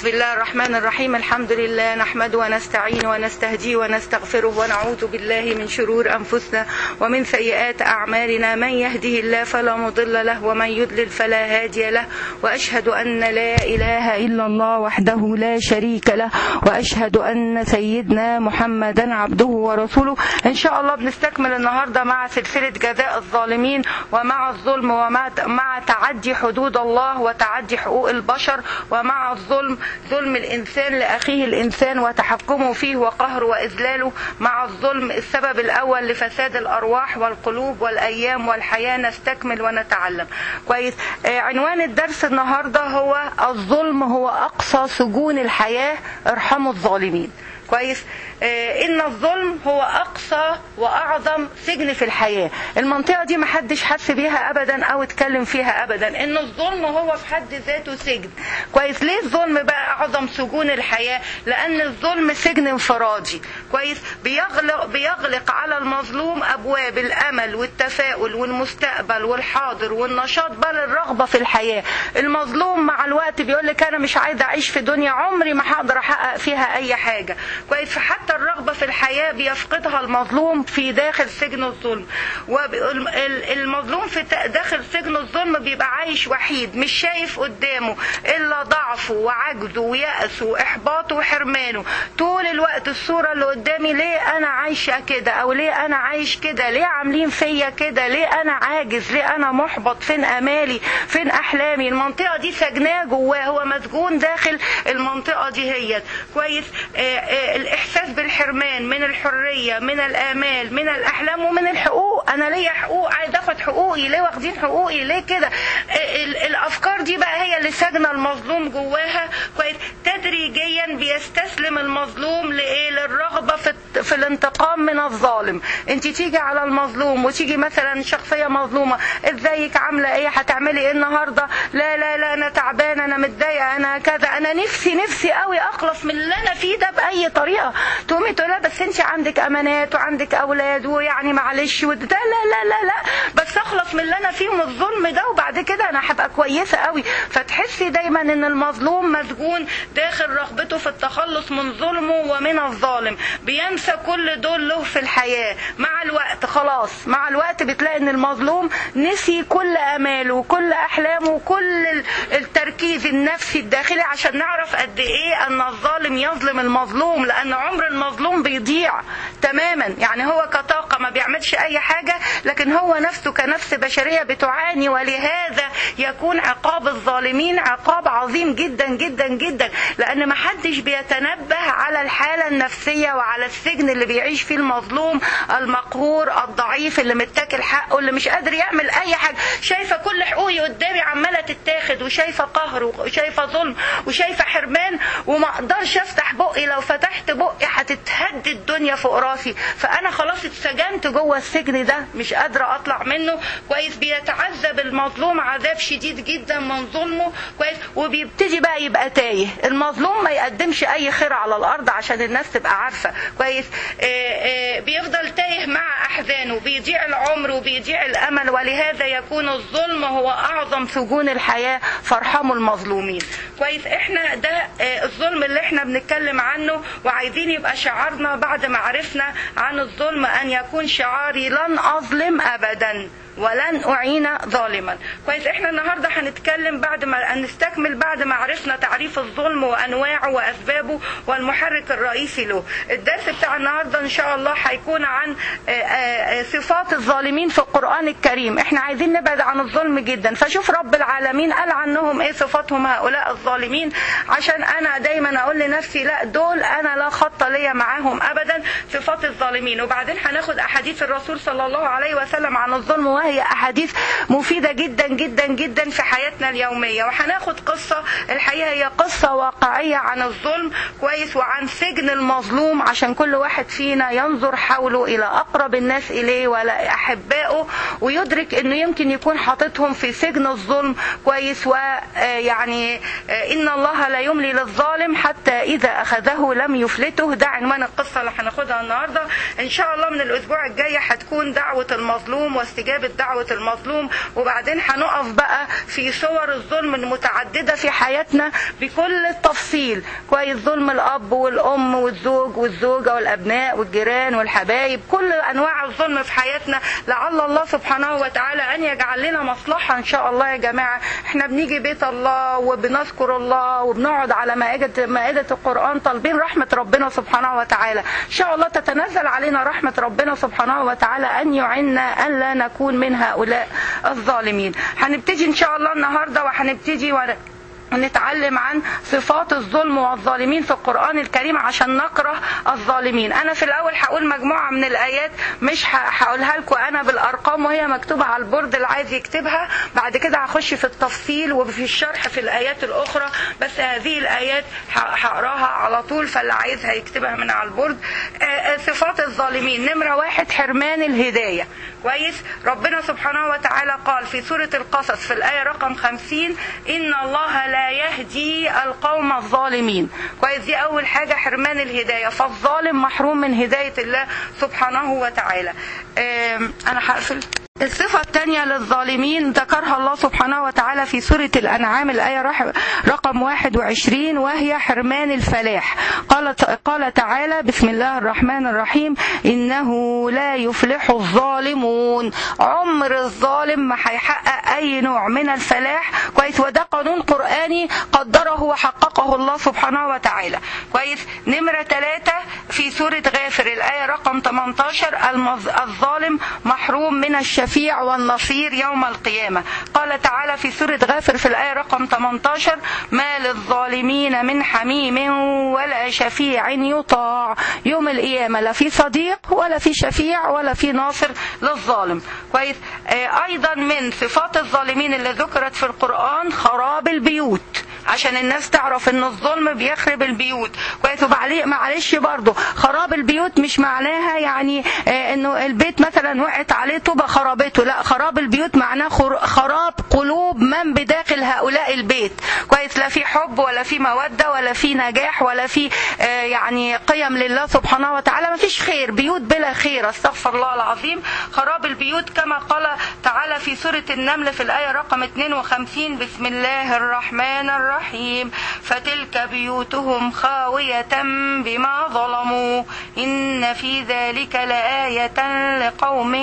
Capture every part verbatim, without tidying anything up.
بسم الله الرحمن الرحيم. الحمد لله نحمده ونستعين ونستهديه ونستغفره ونعوذ بالله من شرور أنفسنا ومن سيئات أعمالنا. من يهده الله فلا مضل له ومن يضلل فلا هادي له، وأشهد أن لا إله إلا الله وحده لا شريك له، وأشهد أن سيدنا محمدا عبده ورسوله. إن شاء الله بنستكمل النهاردة مع سلسلة جزاء الظالمين ومع الظلم ومع مع تعدي حدود الله وتعدي حقوق البشر، ومع الظلم ظلم الإنسان لأخيه الإنسان وتحكمه فيه وقهره وإذلاله. مع الظلم السبب الأول لفساد الأرواح والقلوب والأيام والحياة. نستكمل ونتعلم كويس. آه عنوان الدرس النهاردة هو الظلم هو أقصى سجون الحياة، ارحموا الظالمين. كويس. آه إن الظلم هو أقصى وأعظم سجن في الحياة. المنطقة دي محدش حس بيها أبدا أو اتكلم فيها أبدا، إن الظلم هو في حد ذاته سجن. كويس. ليه الظلم بقى أعظم سجون الحياة؟ لأن الظلم سجن انفرادي. كويس. بيغلق, بيغلق على المظلوم أبواب الأمل والتفاؤل والمستقبل والحاضر والنشاط بل الرغبة في الحياة. المظلوم مع الوقت بيقولك أنا مش عايز أعيش في دنيا عمري ما هقدر أحقق فيها أي حاجة. كويس. فحتى الرغبة في الحياة بيفقدها المظلوم في داخل سجن الظلم. والمظلوم في داخل سجن الظلم بيبقى عايش وحيد، مش شايف قدامه إلا ضعفه وعجزه ويأسه وإحباطه وحرمانه. طول الوقت الصورة اللي قدامي، ليه أنا عايشة كده، أو ليه أنا عايش كده، ليه عاملين فيا كده، ليه أنا عاجز، ليه أنا محبط، فين أمالي، فين أحلامي. المنطقة دي سجناه جواه، هو مسجون داخل المنطقة دي. هي كويس. آآ آآ الإحساس بالحرمان من الحرية، من الآمال، من الأحلام، ومن الحقوق. أنا ليا حقوق، عايز أخد حقوقي، ليه واخدين حقوقي، ليه كده. الأفكار دي بقى هي اللي سجنة المظلوم جواها. كويس. تدريجيا بيستسلم المظلوم لإيه؟ للرغبة في, في الانتقام من الظالم. انت تيجي على المظلوم وتيجي مثلا شخصية مظلومة، ازيك، عاملة ايه، هتعملي ايه النهاردة، لا لا لا انا تعبانة، انا متضايقة، انا كذا، انا نفسي نفسي قوي اخلص من اللي انا فيه ده بأي طريقة. تقومي تقولها بس انت عندك امانات وعندك اولاد ويعني معلش وده، لا لا لا لا بس اخلص من اللي انا فيه من الظلم ده وبعد كده انا هبقى كويسة قوي. فتحسي دايما ان المظلوم مسجون داخل رغبته في التخلص من ظلمه ومن الظالم. بينسى كل دول له في الحياة. مع الوقت خلاص، مع الوقت بتلاقي ان المظلوم نسي كل اماله وكل احلامه وكل التركيز النفسي الداخلي عشان نعرف قد ايه ان الظالم يظلم المظلوم. لان عمر المظلوم بيضيع تماما، يعني هو كطاقة ما بيعملش اي حاجة، لكن هو نفسه كنفس بشرية بتعاني. ولهذا يكون عقاب الظالمين عقاب عظيم جدا جدا جدا، لان ما حدش بيتنبه على الحالة النفسية وعلى السجن اللي بيعيش فيه المظلوم المقهور الضعيف اللي متاكل حقه، اللي مش قادر يعمل اي حاجة. شايفة كل حقوقي قدامي عمالة تتاخد، وشايفة قهر وشايفة ظلم وشايفة حرمان، وما اقدرش افتح بقي، لو فتحت بقي هتتهد الدنيا فوق راسي. فانا خلاص اتسجنت جوه السجن ده، مش قادرة اطلع منه. كويس. بيتعذب المظلوم عذاب شديد جدا من ظلمه. كويس. وبيبتدي بقى يبقى تايه. المظلوم ما يقدمش اي خير على الارض عشان الناس تبقى عارفة. كويس. آآ آآ بيفضل تايه مع احزانه، بيضيع العمر وبيضيع الامل. ولهذا يكون الظلم هو اعظم سجون الحياة، فارحموا المظلومين. كويس. احنا ده الظلم اللي احنا بنتكلم عنه، وعايزين يبقى شعارنا بعد ما عرفنا عن الظلم ان يكون شعاري لن اظلم ابدا ولن أعين ظالما. كويس. احنا النهاردة هنتكلم بعد ما نستكمل بعد ما عرفنا تعريف الظلم وأنواعه وأسبابه والمحرك الرئيسي له. الدرس بتاع النهاردة إن شاء الله هيكون عن صفات الظالمين في القرآن الكريم. احنا عايزين نبعد عن الظلم جدا، فشوف رب العالمين قال عنهم ايه صفاتهم هؤلاء الظالمين، عشان أنا دايما أقول لنفسي لا دول أنا لا خط ليا معاهم أبدا. صفات الظالمين. وبعدين هناخد أحاديث الرسول صلى الله عليه وسلم عن الظلم، وهي أحاديث مفيدة جدا جدا جدا في حياتنا اليومية. وهناخد قصة، الحقيقة هي قصة واقعية عن الظلم. كويس. وعن سجن المظلوم، عشان كل واحد فينا ينظر حوله إلى أقرب الناس إليه ولا أحبائه، ويدرك أنه يمكن يكون حاططهم في سجن الظلم. كويس. ويعني إن الله لا يملي للظالم حتى إذا أخذه لم يفلته. ده عنوان القصة اللي هناخدها النهاردة. إن شاء الله من الأسبوع الجاي هتكون دعوة المظلوم واستجابة دعوة المظلوم، وبعدين هنقف بقى في صور الظلم المتعددة في حياتنا بكل التفصيل. كويس، ظلم الأب والأم والزوج والزوجة والأبناء والجيران والحبايب، كل أنواع الظلم في حياتنا. لعل الله سبحانه وتعالى أن يجعل لنا مصلحة إن شاء الله. يا جماعة احنا بنيجي بيت الله وبنذكر الله وبنقعد على مائدة مائدة القرآن طالبين رحمة ربنا سبحانه وتعالى. إن شاء الله تتنزل علينا رحمة ربنا سبحانه وتعالى أن يعيننا أن لا نكون من هؤلاء الظالمين. هنبتدي إن شاء الله النهاردة وهنبتدي ونتعلم عن صفات الظلم والظالمين في القرآن الكريم عشان نكره الظالمين. أنا في الأول هقول مجموعة من الآيات مش هقولها لكم أنا بالأرقام وهي مكتوبة على البورد اللي عايز يكتبها، بعد كده هخش في التفصيل وفي الشرح في الآيات الأخرى، بس هذه الآيات هقراها على طول، فاللي عايزها يكتبها من على البورد. صفات الظالمين: نمرة واحد حرمان الهداية. كويس، ربنا سبحانه وتعالى قال في سورة القصص في الآية رقم خمسين: إن الله لا يهدي القوم الظالمين. كويس، دي أول حاجة، حرمان الهداية، فالظالم محروم من هداية الله سبحانه وتعالى. أنا هقفل. الصفة الثانية للظالمين ذكرها الله سبحانه وتعالى في سورة الأنعام الآية رقم واحد وعشرين، وهي حرمان الفلاح. قال قال تعالى: بسم الله الرحمن الرحيم: إنه لا يفلح الظالمون. عمر الظالم ما هيحقق أي نوع من الفلاح. كويس، وده قانون قرآني قدره وحققه الله سبحانه وتعالى. كويس. نمرة ثلاثة في سورة غافر الآية رقم ثمانية عشر: الظالم محروم من الشفاعة الشفيع والنصير يوم القيامة. قال تعالى في سورة غافر في الآية رقم ثمانية عشر: ما للظالمين من حميم ولا شفيع يطاع. يوم القيامة لا في صديق ولا في شفيع ولا في ناصر للظالم. كويس. أيضا من صفات الظالمين اللي ذكرت في القرآن خراب البيوت، عشان الناس تعرف ان الظلم بيخرب البيوت. كويس. معلش برضو خراب البيوت مش معناها يعني انه البيت مثلا وقعت عليه طوبة خرابته، لا، خراب البيوت معناه خراب قلوب من بداخل هؤلاء البيت. كويس، لا في حب ولا في مودة ولا في نجاح ولا في يعني قيم لله سبحانه وتعالى، ما فيش خير، بيوت بلا خير، استغفر الله العظيم. خراب البيوت كما قال تعالى في سورة النمل في الآية رقم اثنين وخمسين: بسم الله الرحمن الرحيم: فتلك بيوتهم خاوية بما ظلموا إن في ذلك لآية لقوم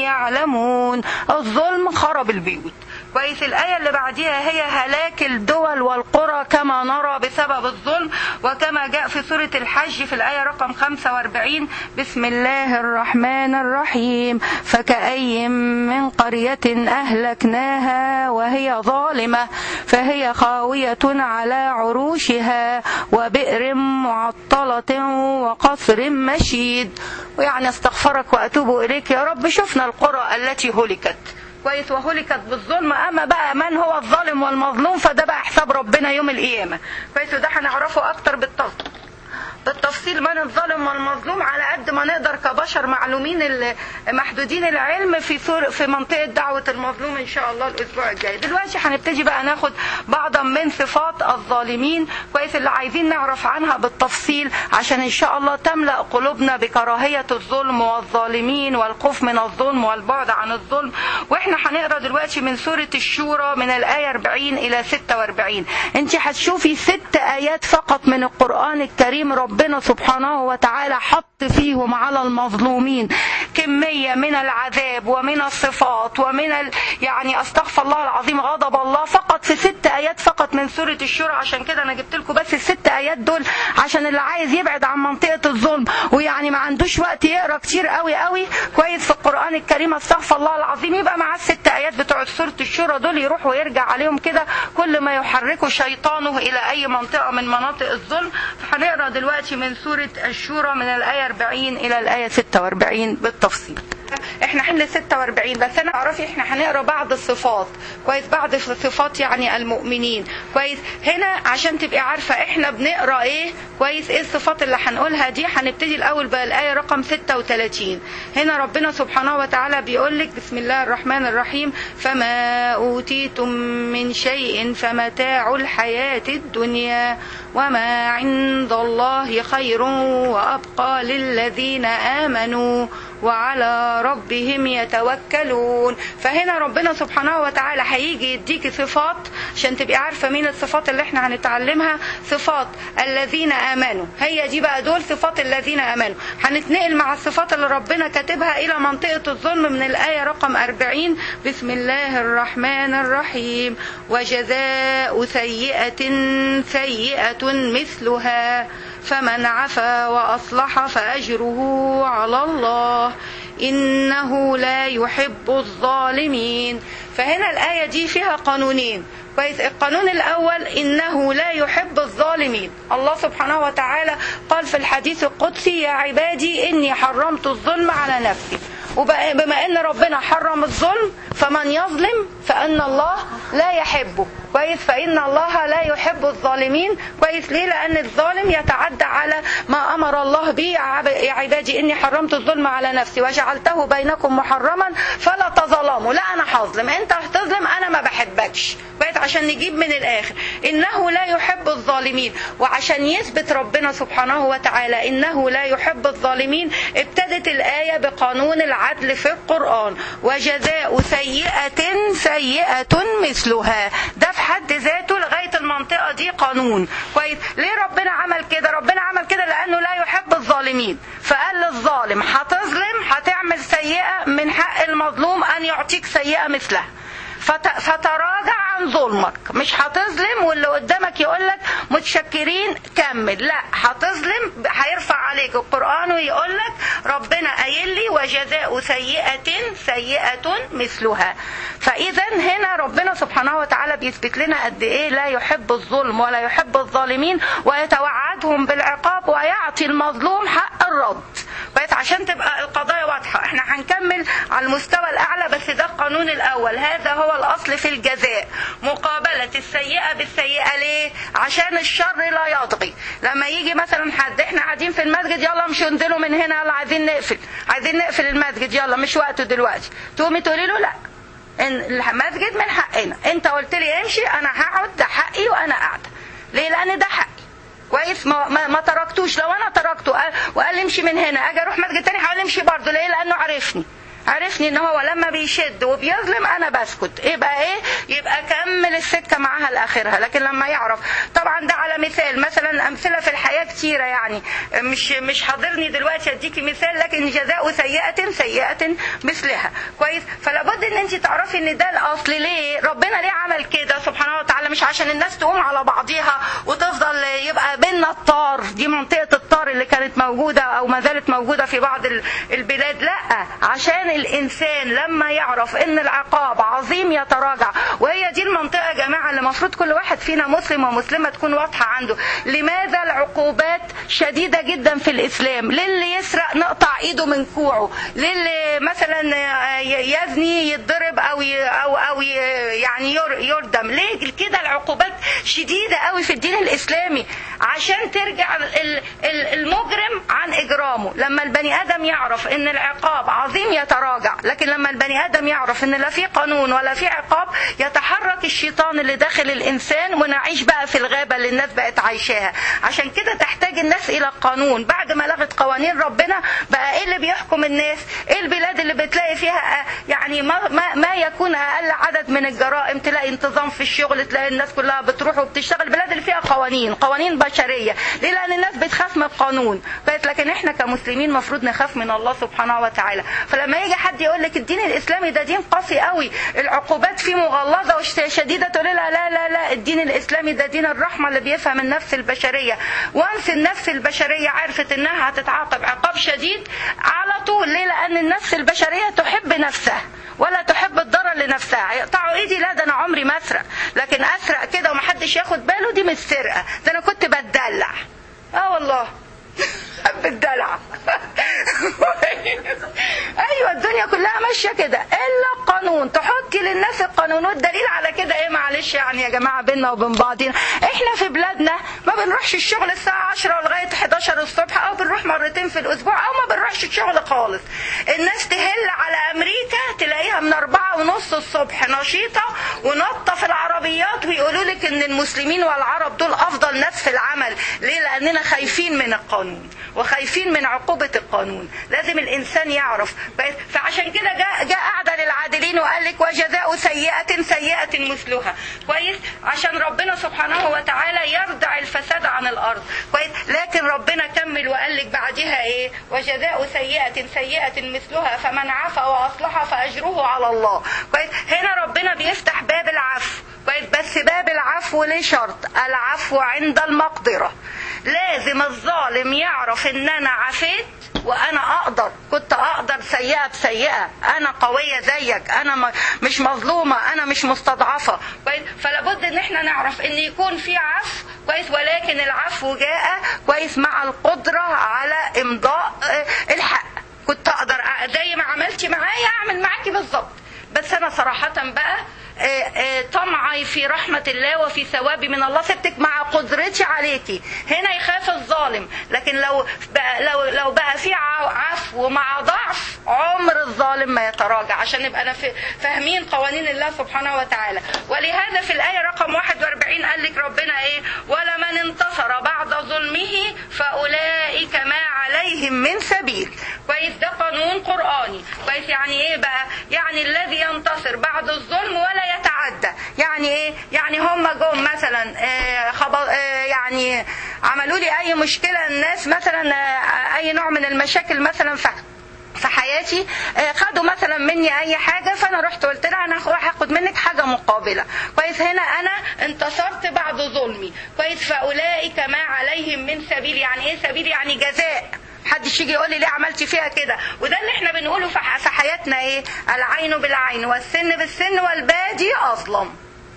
يعلمون. الظلم خرب البيوت. كويس. الآية اللي بعديها هي هلاك الدول والقرى كما نرى بسبب الظلم، وكما جاء في سورة الحج في الآية رقم خمسة وأربعين: بسم الله الرحمن الرحيم: فكأي من قرية أهلكناها وهي ظالمة فهي خاوية على عروشها وبئر معطلة وقصر مشيد. ويعني استغفرك وأتوب إليك يا رب، شفنا القرى التي هلكت. كويس، وهلكت بالظلم. أما بقى من هو الظالم والمظلوم فده بقى حساب ربنا يوم القيامة. كويس، وده هنعرفه أكتر بالتفصيل بالتفصيل من الظالم والمظلوم على قد ما نقدر كبشر معلومين محدودين العلم في في منطقة دعوة المظلوم إن شاء الله الأسبوع الجاي. دلوقتي هنبتدي بقى ناخد بعضا من صفات الظالمين. كويس، اللي عايزين نعرف عنها بالتفصيل عشان إن شاء الله تملأ قلوبنا بكراهية الظلم والظالمين والخوف من الظلم والبعد عن الظلم. وإحنا هنقرأ دلوقتي من سورة الشورى من الآية أربعين إلى ستة وأربعين. أنت هتشوفي ست آيات فقط من القرآن الكريم ربنا سبحانه وتعالى حط فيهم على المظلومين كمية من العذاب ومن الصفات ومن ال... يعني استغفر الله العظيم غضب الله فقط في ست آيات فقط من سورة الشورى. عشان كده أنا جبت لكم بس الست آيات دول عشان اللي عايز يبعد عن منطقة الظلم ويعني ما عندوش وقت يقرأ كتير قوي قوي كويس في القرآن الكريم استغفر الله العظيم، يبقى مع الست آيات بتوع سورة الشورى دول يروح ويرجع عليهم كده كل ما يحركه شيطانه إلى أي منطقة من مناطق الظلم. فهنقرأ دلوقتي من سورة الشورى من الآية أربعين إلى الآية ستة وأربعين بالتفصيل. احنا حمل ستة وأربعين بس انا اعرفي احنا هنقرا بعض الصفات كويس، بعض الصفات يعني المؤمنين كويس. هنا عشان تبقي عارفه احنا بنقرا ايه كويس، ايه الصفات اللي هنقولها دي. هنبتدي الاول بقى الايه رقم ستة وثلاثين. هنا ربنا سبحانه وتعالى بيقول لك بسم الله الرحمن الرحيم: فما اوتيتم من شيء فمتاع الحياه الدنيا وما عند الله خير وابقى للذين امنوا وعلى ربهم يتوكلون. فهنا ربنا سبحانه وتعالى هيجي يديكي صفات عشان تبقي عارفة مين الصفات اللي احنا هنتعلمها. صفات الذين آمنوا، هي دي بقى دول صفات الذين آمنوا. هنتنقل مع الصفات اللي ربنا كاتبها إلى منطقة الظلم من الآية رقم أربعين. بسم الله الرحمن الرحيم. وجزاء سيئة سيئة مثلها فمن عفا وأصلح فأجره على الله إنه لا يحب الظالمين. فهنا الآية دي فيها قانونين. كويس. القانون الأول إنه لا يحب الظالمين. الله سبحانه وتعالى قال في الحديث القدسي يا عبادي إني حرمت الظلم على نفسي. وبما ان ربنا حرم الظلم فمن يظلم فان الله لا يحبه. كويس. فان الله لا يحب الظالمين. كويس. ليه؟ لان الظالم يتعدى على ما امر الله به. يا عبادي اني حرمت الظلم على نفسي وجعلته بينكم محرما فلا تظلموا. لا انا هظلم، انت هتظلم، انا ما بحبكش. كويس. عشان نجيب من الاخر انه لا يحب الظالمين. وعشان يثبت ربنا سبحانه وتعالى انه لا يحب الظالمين ابتدت الايه بقانون العدل العدل في القرآن. وجزاء سيئة سيئة مثلها. ده في حد ذاته لغاية المنطقة دي قانون. كويس. ليه ربنا عمل كده؟ ربنا عمل كده لأنه لا يحب الظالمين. فقال للظالم هتظلم هتعمل سيئة من حق المظلوم أن يعطيك سيئة مثلها. فتراجع عن ظلمك. مش هتظلم واللي قدامك يقولك متشكرين كمل. لا، هتظلم هيرفع عليك القرآن ويقولك ربنا قايل لي وجزاء سيئة سيئة مثلها. فإذا هنا ربنا سبحانه وتعالى بيثبت لنا قد إيه لا يحب الظلم ولا يحب الظالمين ويتوعدهم بالعقاب ويعطي المظلوم حق الرد. بس عشان تبقى القضايا واضحة احنا هنكمل على المستوى الأعلى، بس ده القانون الأول. هذا هو الأصل في الجزاء، مقابلة السيئة بالسيئة. ليه؟ عشان الشر لا يطغي. لما يجي مثلا حد احنا قاعدين في المسجد يلا مش هنزلوا من هنا، يلا عايزين نقفل عايزين نقفل المسجد، يلا مش وقته دلوقتي. تقومي تقولي له لا، المسجد من حقنا، انت قلت لي امشي انا هقعد، ده حقي وانا قاعده. ليه؟ لان ده حقي. كويس. ما, ما, ما تركتوش. لو انا تركته وقال لي امشي من هنا اجي اروح مسجد تاني هقول امشي برضه. ليه؟ لانه عرفني عرفني ان هو لما بيشد وبيظلم انا بسكت. يبقى ايه؟ يبقى كمل السكه معاها لاخرها. لكن لما يعرف، طبعا ده على مثال، مثلا امثله في الحياه كتيره يعني مش مش حاضرني دلوقتي اديكي مثال، لكن جزاء سيئه سيئه مثلها. كويس. فلابد ان انت تعرفي ان ده الاصل. ليه ربنا ليه عمل كده سبحانه وتعالى؟ مش عشان الناس تقوم على بعضيها وتفضل يبقى بيننا الطار، دي منطقه الطار اللي كانت موجوده او ما زالت موجوده في بعض البلاد. لا، عشان الإنسان لما يعرف إن العقاب عظيم يتراجع. وهي دي المنطقة يا جماعة اللي المفروض كل واحد فينا مسلم ومسلمة تكون واضحة عنده. لماذا العقوبات شديدة جدا في الإسلام؟ للي يسرق نقطع إيده من كوعه، للي مثلا يزني يتضرب أو أو أو يعني يردم. ليه كده العقوبات شديدة قوي في الدين الإسلامي؟ عشان ترجع المجرم عن إجرامه. لما البني آدم يعرف إن العقاب عظيم يتراجع، لكن لما البني آدم يعرف ان لا في قانون ولا في عقاب يتحرك الشيطان اللي داخل الإنسان ونعيش بقى في الغابة اللي الناس بقت عايشاها. عشان كده تحتاج الناس إلى القانون. بعد ما لغت قوانين ربنا بقى ايه اللي بيحكم الناس؟ ايه البلاد اللي بتلاقي فيها يعني ما, ما, ما يكون أقل عدد من الجرائم؟ تلاقي انتظام في الشغل، تلاقي الناس كلها بتروح وبتشتغل. البلاد اللي فيها قوانين قوانين بشرية. ليه؟ لأن الناس بتخاف من القانون. لكن احنا كمسلمين مفروض نخاف من الله سبحانه وتعالى. فلما يجي حد يقول لك الدين الإسلامي ده دين قاسي قوي، العقوبات فيه مغلظة وشديدة، تقول لها لا لا لا، الدين الإسلامي ده دين الرحمة اللي بيفهم النفس البشرية. وانس النفس البشرية عرفت انها هتتعاقب عقاب شديد على طول. ليه؟ لأن النفس البشرية تحب نفسها ولا تحب الضرر لنفسها. يقطعوا ايدي، لا ده انا عمري ما اسرق، لكن اسرق كده ومحدش ياخد باله دي مش سرقة، ده انا كنت بتدلع. اه والله بالدلع. ايوه الدنيا كلها ماشيه كده الا القانون. تحطي للناس القانون، والدليل على كده ايه؟ معلش يعني يا جماعه بينا وبين بعضينا احنا في بلادنا ما ما بنروحش الشغل الساعة عشرة لغاية حداشر الصبح، او بنروح مرتين في الاسبوع، او ما بنروحش الشغل خالص. الناس تهل على امريكا تلاقيها من اربعة ونص الصبح نشيطة ونطة في العربيات، ويقولوا لك ان المسلمين والعرب دول افضل ناس في العمل. ليه؟ لاننا خايفين من القانون وخايفين من عقوبة القانون. لازم الانسان يعرف. فعشان كده جاء جاء اعدل العادلين وقال لك وجزاء سيئة سيئة مثلها. كويس؟ عشان ربنا سبحانه وتعالى يردع الفساد عن الارض. كويس؟ لكن ربنا كمل وقال لك بعدها ايه؟ وجزاء سيئة سيئة مثلها فمن عفا واصلح فاجره على الله. كويس؟ هنا ربنا بيفتح باب العفو. كويس؟ بس باب العفو ليه شرط، العفو عند المقدرة. لازم الظالم يعرف ان انا عفيت وانا اقدر، كنت اقدر سيئة بسيئة، انا قوية زيك، انا مش مظلومة، انا مش مستضعفة. كويس؟ فلابد ان احنا نعرف ان يكون في عفو. كويس؟ ولكن العفو جاء كويس مع القدرة على امضاء الحق. كنت اقدر زي ما عملتي معايا اعمل معاكي بالظبط، بس انا صراحة بقى طمعي في رحمة الله وفي ثوابي من الله سبتك مع قدرتي عليكي. هنا يخاف الظالم. لكن لو بقى لو لو بقى في عفو مع ضعف عمر الظالم ما يتراجع، عشان نبقى فاهمين قوانين الله سبحانه وتعالى. ولهذا في الآية رقم واحد واربعين قال لك ربنا ايه؟ ولمن انتصر بعد ظلمه فأولئك ما عليهم من سبيل. كويس؟ ده قانون قرآني. كويس؟ يعني ايه بقى؟ يعني الذي ينتصر بعد الظلم ولا يتعدى. يعني ايه؟ يعني هم جم مثلا آه خبر آه يعني عملوا لي اي مشكلة، الناس مثلا آه اي نوع من المشاكل مثلا ف في حياتي، خدوا مثلا مني اي حاجة، فانا رحت قلت لها انا هاخد منك حاجة مقابلة. كويس؟ هنا انا انتصرت بعد ظلمي. كويس؟ فاولئك ما عليهم من سبيل. يعني ايه سبيل؟ يعني جزاء. محدش يجي يقول لي ليه عملتي فيها كده. وده اللي احنا بنقوله في حياتنا، ايه؟ العين بالعين والسن بالسن والبادي اظلم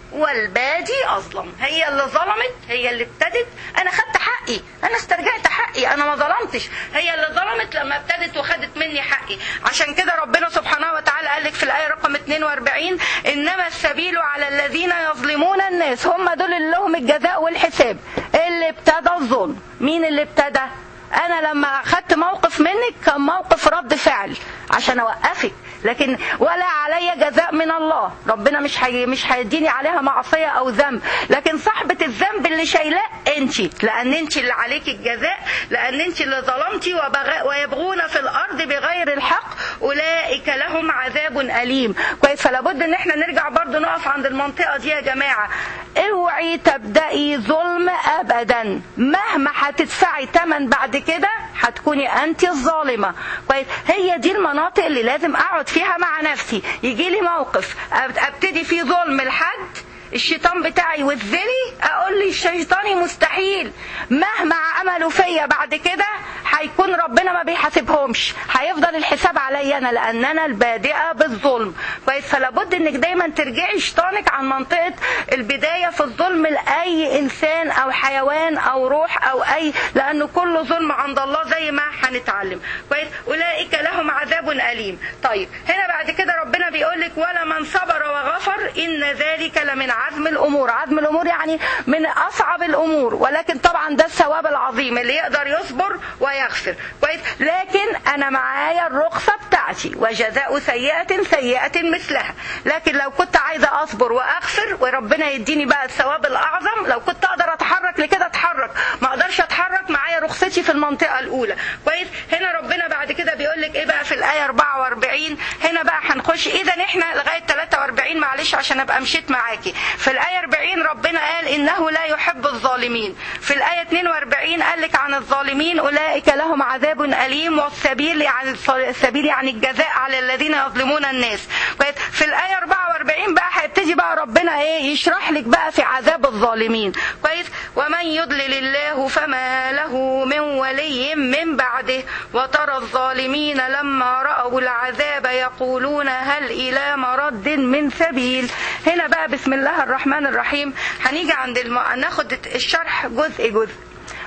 والبادي اظلم. هي اللي ظلمت، هي اللي ابتدت، انا خدت حقي، انا استرجعت حقي، انا ما ظلمتش. هي اللي ظلمت لما ابتدت وخدت مني حقي. عشان كده ربنا سبحانه وتعالى قال لك في الآية رقم اتنين واربعين انما السبيل على الذين يظلمون الناس. هم دول اللي لهم الجزاء والحساب. اللي ابتدى الظلم. مين اللي ابتدى؟ انا لما اخدت موقف منك كان موقف رد فعل عشان اوقفك، لكن ولا علي جزاء من الله. ربنا مش حي... مش هيديني عليها معصية او ذنب، لكن صاحبة الذنب اللي شايلاه انت، لان انت اللي عليك الجزاء، لان انت اللي ظلمتي. وبغ... ويبغون في الارض بغير الحق اولئك لهم عذاب اليم. كويس؟ فلا بد ان احنا نرجع برضو نقف عند المنطقة دي يا جماعة. اوعي تبدأي ظلم ابدا، مهما هتدفعي ثمن بعد كده هتكوني انت الظالمة. كويس؟ هي دي المناطق اللي لازم اقعد فيها مع نفسي. يجي لي موقف ابتدي فيه ظلم لحد، الشيطان بتاعي وذلي، اقول لي الشيطاني مستحيل، مهما عملوا فيا بعد كده هيكون ربنا ما بيحاسبهمش، هيفضل الحساب عليا انا، لان انا البادئه بالظلم. كويس؟ فلا بد انك دايما ترجعي شيطانك عن منطقه البدايه في الظلم لاي انسان او حيوان او روح او اي، لانه كل ظلم عند الله زي ما هنتعلم. كويس؟ اولئك لهم عذاب اليم. طيب هنا بعد كده ربنا بيقول لك ولمن صبر وغفر ان ذلك لمن عزم الامور. عزم الامور يعني من اصعب الامور، ولكن طبعا ده الثواب العظيم اللي يقدر يصبر ويغفر. كويس؟ لكن انا معايا الرخصه بتاعتي وجزاء سيئه سيئه مثلها. لكن لو كنت عايزه اصبر واغفر وربنا يديني بقى الثواب الاعظم، لو كنت اقدر اتحرك لكده اتحرك، ما اقدرش اتحرك، معايا رخصتي في المنطقه الاولى. كويس؟ هنا ربنا بعد كده بيقول لك ايه بقى في الايه اربعة واربعين. هنا بقى هنخش، اذا احنا لغايه ثلاثة واربعين معلش عشان ابقى مشيت معاكي. في الآية أربعين ربنا قال إنه لا يحب الظالمين. في الآية اثنين واربعين قال لك عن الظالمين أولئك لهم عذاب أليم، والسبيل يعني السبيل يعني الجزاء على الذين يظلمون الناس. في الآية أربعة واربعين بقى هيبتدي بقى ربنا إيه يشرح لك بقى في عذاب الظالمين. كويس؟ ومن يضلل الله فما له من ولي من بعده وترى الظالمين لما رأوا العذاب يقولون هل إلى مرد من سبيل. هنا بقى بسم الله الرحمن الرحيم هنيجي عند الم... ناخد الشرح جزء جزء.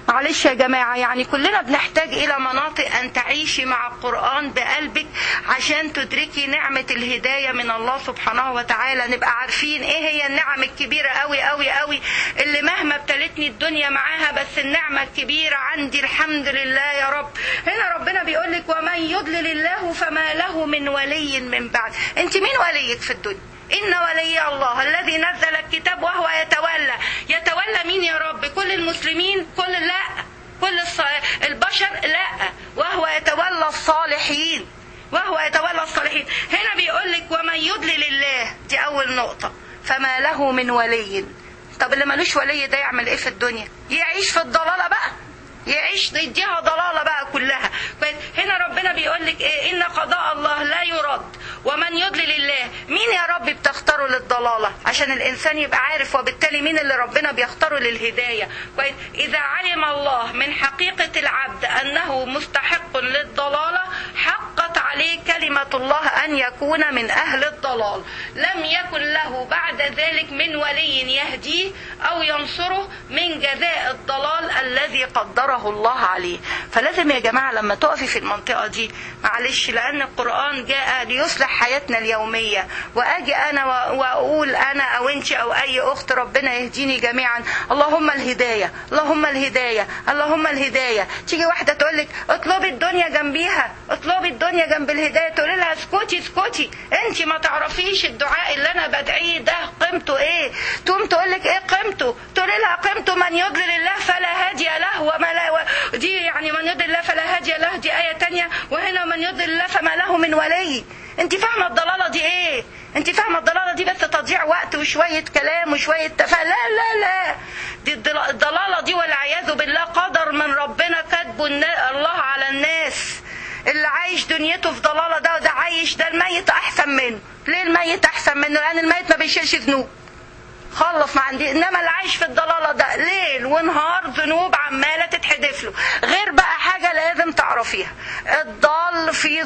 معلش يا جماعة، يعني كلنا بنحتاج إلى مناطق أن تعيشي مع القرآن بقلبك عشان تدركي نعمة الهداية من الله سبحانه وتعالى. نبقى عارفين إيه هي النعم الكبيرة قوي قوي قوي اللي مهما ابتلتني الدنيا معاها بس النعمة الكبيرة عندي الحمد لله يا رب. هنا ربنا بيقولك ومن يضلل الله فما له من ولي من بعد. أنت مين وليك في الدنيا؟ إن ولي الله الذي نزل الكتاب وهو يتولى. يتولى مين يا رب؟ كل المسلمين؟ كل لا، كل البشر لا، وهو يتولى الصالحين، وهو يتولى الصالحين. هنا بيقولك ومن يضلل الله، دي أول نقطة، فما له من ولي. طب اللي ملوش ولي ده يعمل ايه في الدنيا؟ يعيش في الضلالة بقى، يعيش يديها ضلالة بقى كلها. هنا ربنا بيقولك ايه؟ إن قضاء الله لا يرد ومن يضلل الله. مين يا رب بتختاره للضلالة؟ عشان الإنسان يبقى عارف، وبالتالي مين اللي ربنا بيختاره للهداية. إذا علم الله من حقيقة العبد أنه مستحق للضلالة حقت عليه كلمة الله أن يكون من أهل الضلال، لم يكن له بعد ذلك من ولي يهديه أو ينصره من جزاء الضلال الذي قدره الله عليه. فلازم يا جماعة لما تقفي في المنطقة دي، معلش، لأن القرآن جاء ليصلح حياتنا اليومية، وأجي أنا وأقول أنا أو أنت أو أي أخت ربنا يهديني جميعا، اللهم الهداية، اللهم الهداية، اللهم الهداية. تيجي واحدة تقولك اطلبي الدنيا جنبيها، اطلبي الدنيا جنب الهداية، تقولي لها اسكتي اسكتي، أنت ما تعرفيش الدعاء اللي أنا بدعيه ده قيمته إيه. تقوم تقولك إيه قيمته؟ تقولي لها قيمته من يضلل الله فلا هادي له وما لا. دي يعني من يضلل الله فلا هادي له، دي آية تانية، وهنا من يضلل الله فما له من ولي. انت فاهمة الضلالة دي ايه؟ انت فاهمة الضلالة دي بس تضييع وقت وشوية كلام وشوية تفاهم؟ لا لا لا، دي الضلالة دي والعياذ بالله قدر من ربنا كاتبه الله على الناس. اللي عايش دنيته في ضلالة ده وده عايش، ده الميت احسن منه. ليه الميت احسن منه؟ لان الميت ما بيشيلش ذنوب، خلص ما عندي. انما اللي عايش في الضلاله ده ليل ونهار ذنوب عماله تتحدف له. غير بقى حاجه لازم تعرفيها، الضال في